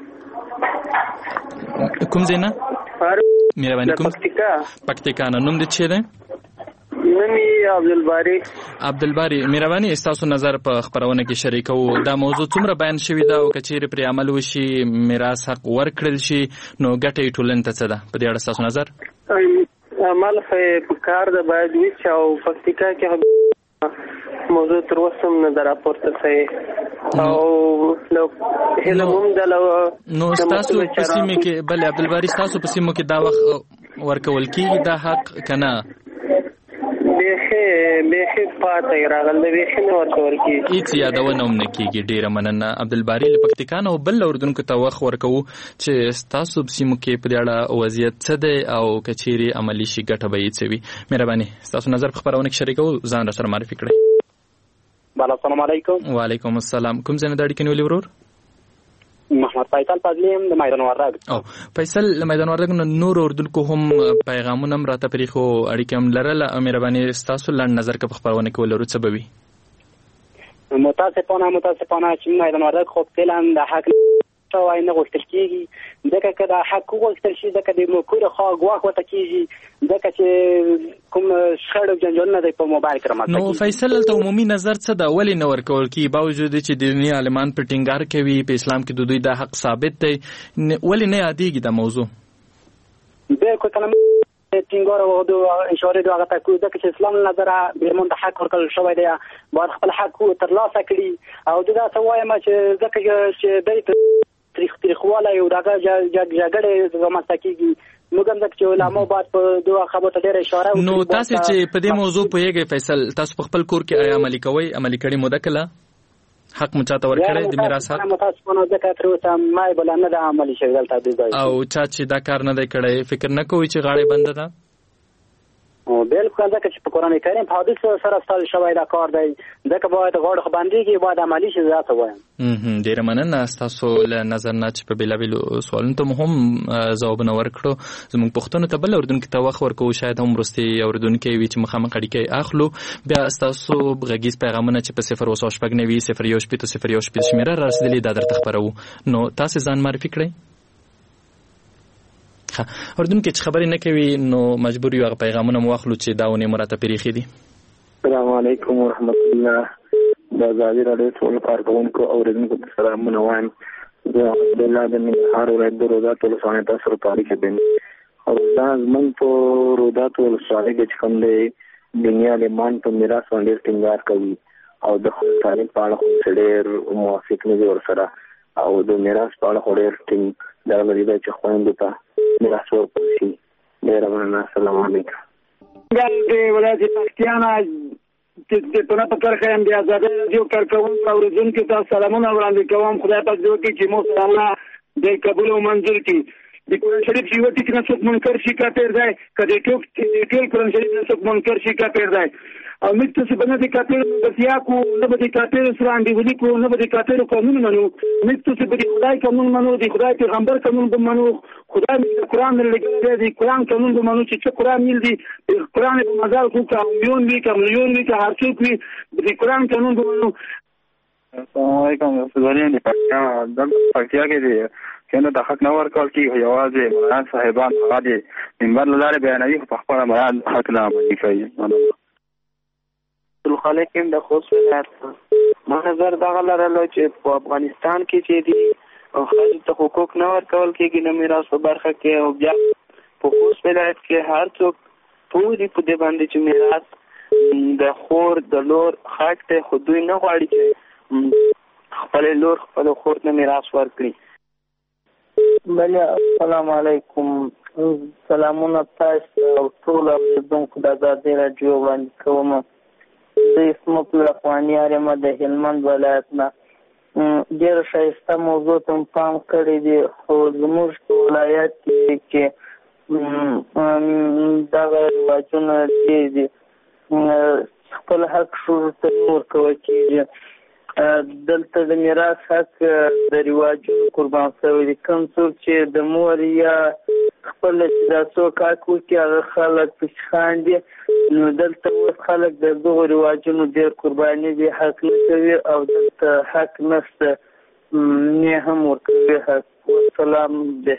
کوم ځای نه؟ مهرباني. کوم پکتیکا نه. نوم دې څه دی؟ نومي عبدالباري. عبدالباري. مهرباني ستاسو نظر په خپرونه کې شریکو. دا موضوع څومره بیان شوې ده او که چیرې پرې عمل وشي میراث حق ورکړل شي نو ګټه یې ټولنې ته څه ده؟ په دې اړه ستاسو نظر؟ عمل خو په کار ده باید وشي او پکتیکا کې موضوع تر اوسه هم نه ده راپورته شوې او هیله هم ده نو ستاسو په سیمه کې بلې عبدالباري ستاسو په سیمو کې دا وخت ورکول کېږي دا حق که نه؟ بیخي پاته راغل د بیخي نه ورکول کېږي. هېڅ یادونه هم نه کېږي. ډېره مننه عبدالباري له پکتیکا نه. او بل اردونکو ته وخت ورکوو چې ستاسو په سیمو کې په دې اړه وضعیت څه دی او که چیرې عملي شي ګټه به یې څه وي. مهرباني ستاسو نظر په خپرونه کې شریکوو. ځان راسره معرفي کړئ. السلام علیکم. وعلیکم السلام. کوم ځای نه د اړیکې نیولې ورور؟ محمد فیصل فضلي یم د میدان وردګ. او فیصل له میدان وردګ نه نور اردونکو هم پیغامونه هم راته پرېښو اړیکې هم لرله. مهرباني ستاسو لنډ نظر که په خپرونه کې ولرو څه به وي؟ متاسفانه چې میدان وردګ خو فعلا د حق وای نه غوښتل کېږي ځکه که د حق وغوښتل شي ځکه د مکور خوا ګواښ ورته کېږي ځکه چې کوم شخړې او جنجالونه دی په موبایل کې رامنځته کېږي. نو فیصل دلته عمومي نظر څه ده؟ ولې نه ورکول کېږي باوجود چې دیني عالمان په ټینګار کوي په اسلام کې د دوی دا حق ثابت دی ولې نه یادېږي دا موضوع؟ بالکل کلمه ټینګار او د اشاره د هغه تکو ځکه چې اسلام له نظره بیرمون د حق ورکول شوی دی باید خپل حق ترلاسه کړي او دا څه وایم چې ځکه چې دوی تاریخواله یو دغه جګړې رامنځته کېږي موږ هم چې علماء باید په دوه خبرو ته ډېره اشاره وکړي. نو تاسو چې په دې موضوع پوهیږئ فیصل تاسو په خپل کور کې عملي کوئ عملي کړي مو ده کله حق مو چاته ورکړی د میراث حق؟ متاسفانه ځکه تر اوسه ما یې بله نه ده عملي شوې دلته دې ځای او چا چې دا کار نه دی کړی فکر نه کوئ چې غاړې بنده ده؟ بالکل ځکه چې په قرآن کریم په حدیث سره ستایل شوی دا کار دی ځکه باید غاړه خو بندېږي باید عملي شي زه څه وایم. ډېره مننه ستاسو له نظر نه چې په بېلابېلو سوالونو ته مو هم ځوابونه ورکړو. زموږ پوښتنو ته بل اردونکي ته وخت ورکوو شاید هم وروستي اورېدونکی وي چې مخامخ اړیکه اخلو. بیا ستاسو غږیز پیغامونه چې په 0 شمېره رارسېدلي دا درته خپروو نو تاسې ځان معرفي کړئ. اردونکي چې خبرې نه کوي نو مجبور یو هغه پیغامونه مو واخلو چې دا ونې مو راته پرېښي دي. السلام علیکم ورحمت الله. د ازادي راډیو ټولو کارکوونکو او اورېدونکو ته سلامونه وایم. زه عبدالله د ننګرهار ولایت د روداتو ولسوالۍ ته سره تعلق یم او دا زموږ په روداتو ولسوالۍ کې چې کوم دی دیني عالمان په میراث باندې ډېر ټینګار کوي او د تعلیم په اړه خو ډېر موافق نه دي ورسره او د میراث په اړه خو ډېر ټینګ دغه لري چې خویندو ته میراث ورکړل شي. ډېره مننه. السلام علیکم. د ولایت پکتیا نه د پنه په کرښه یم د ازادۍ راډیو کارکوونکو او اورېدونکو ته سلامونه وړاندې کوم. خدای پاک دې وکړي چې مو سلامونه د قبول او منظور کړي. د قرآن شریف یو ټکي نه څوک منکر شي کافر دی که د ټول قرآن شریف نه څوک منکر شي کافر دی او موږ تاسو به نه د کافرو ملګرتیا کوو نه به د کافرو سره انډیوالي کوو نه به د کافرو قانون منو. موږ تاسو به د خدای قانون منو د خدای پیغمبر قانون به منو. خدای د قرآن لګړی دی د قرآن قانون به منو چې قرآن میل دی د قرآن په مزال کو که میلیون وي که ملیون وي که هر څوک وي د قرآن قانون به منو. السلام علیکم. زرین د پکتیا پکتیا کې دی کنه د حق نه ورکول کېږي یوازې مولانا صاحبان هغه د منبر له لارې بیانوي خو په خپله مراد حق نه عملي کوي. عبدالخالق یم د خوست ولایت. ما نظر دغه لرلو چې په افغانستان کې چې دي ښځو ته حقوق نه ورکول کېږي نه میراث په برخه کې او بیا په خوست ولایت کې هر څوک پوه دي په دې باندې چې میراث د خور د لور حق دی خو دوی نه غواړي چې خپلې لور خپلو خور ته میراث ورکړي. بله السلام علیکم. سلامونه تاسو او ټول اوریدونکو د ازادۍ راډیو وړاندې کوم. زه اسمت الله افغاني یم د هلمند ولایت نه. ډېره ښایسته موضوع ته مو پام کړی دی، خو زموږ په ولایت کې دغه رواجونه ډېر دي. خپل حق ښځو ته نه ورکول کېږي. دلته د میراث حق د رواجونو قربان شوی دی. کوم څوک چې د مور یا خپل چې دا څوک حق وکړي هغه خلک پسې خاندي. نو دلته اوس خلک د دغو رواجونو ډېر قرباني دي، حق نه کوي او دلته حق نشته، نه هم ورکوي حق. والسلام.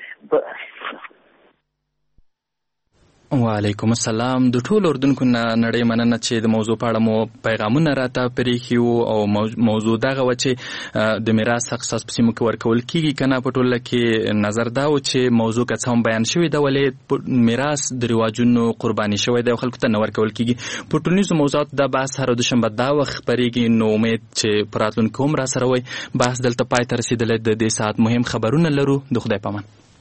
وعلیکم السلام. د ټولو اردوونکو نه نړۍ مننه چې د موضوع په اړه مو پیغامونه راته پرېښي وو او موضوع دغه وه چې د میراث حق ستاسو په سیمو کې ورکول کېږي که نه. په ټوله کې نظر دا و چې موضوع که څه هم بیان شوې ده ولې میراث د رواجونو قرباني شوی دی او خلکو ته نه ورکول کېږي. په ټولنیزو موضوعاتو دا بحث هر دوشنبه دا وخت خپرېږي. نو امید چې په راتلونکي هم راسره وئ. بحث دلته پای ته رسېدلی. د دې ساعت مهم خبرونه لرو. د خدای پامان.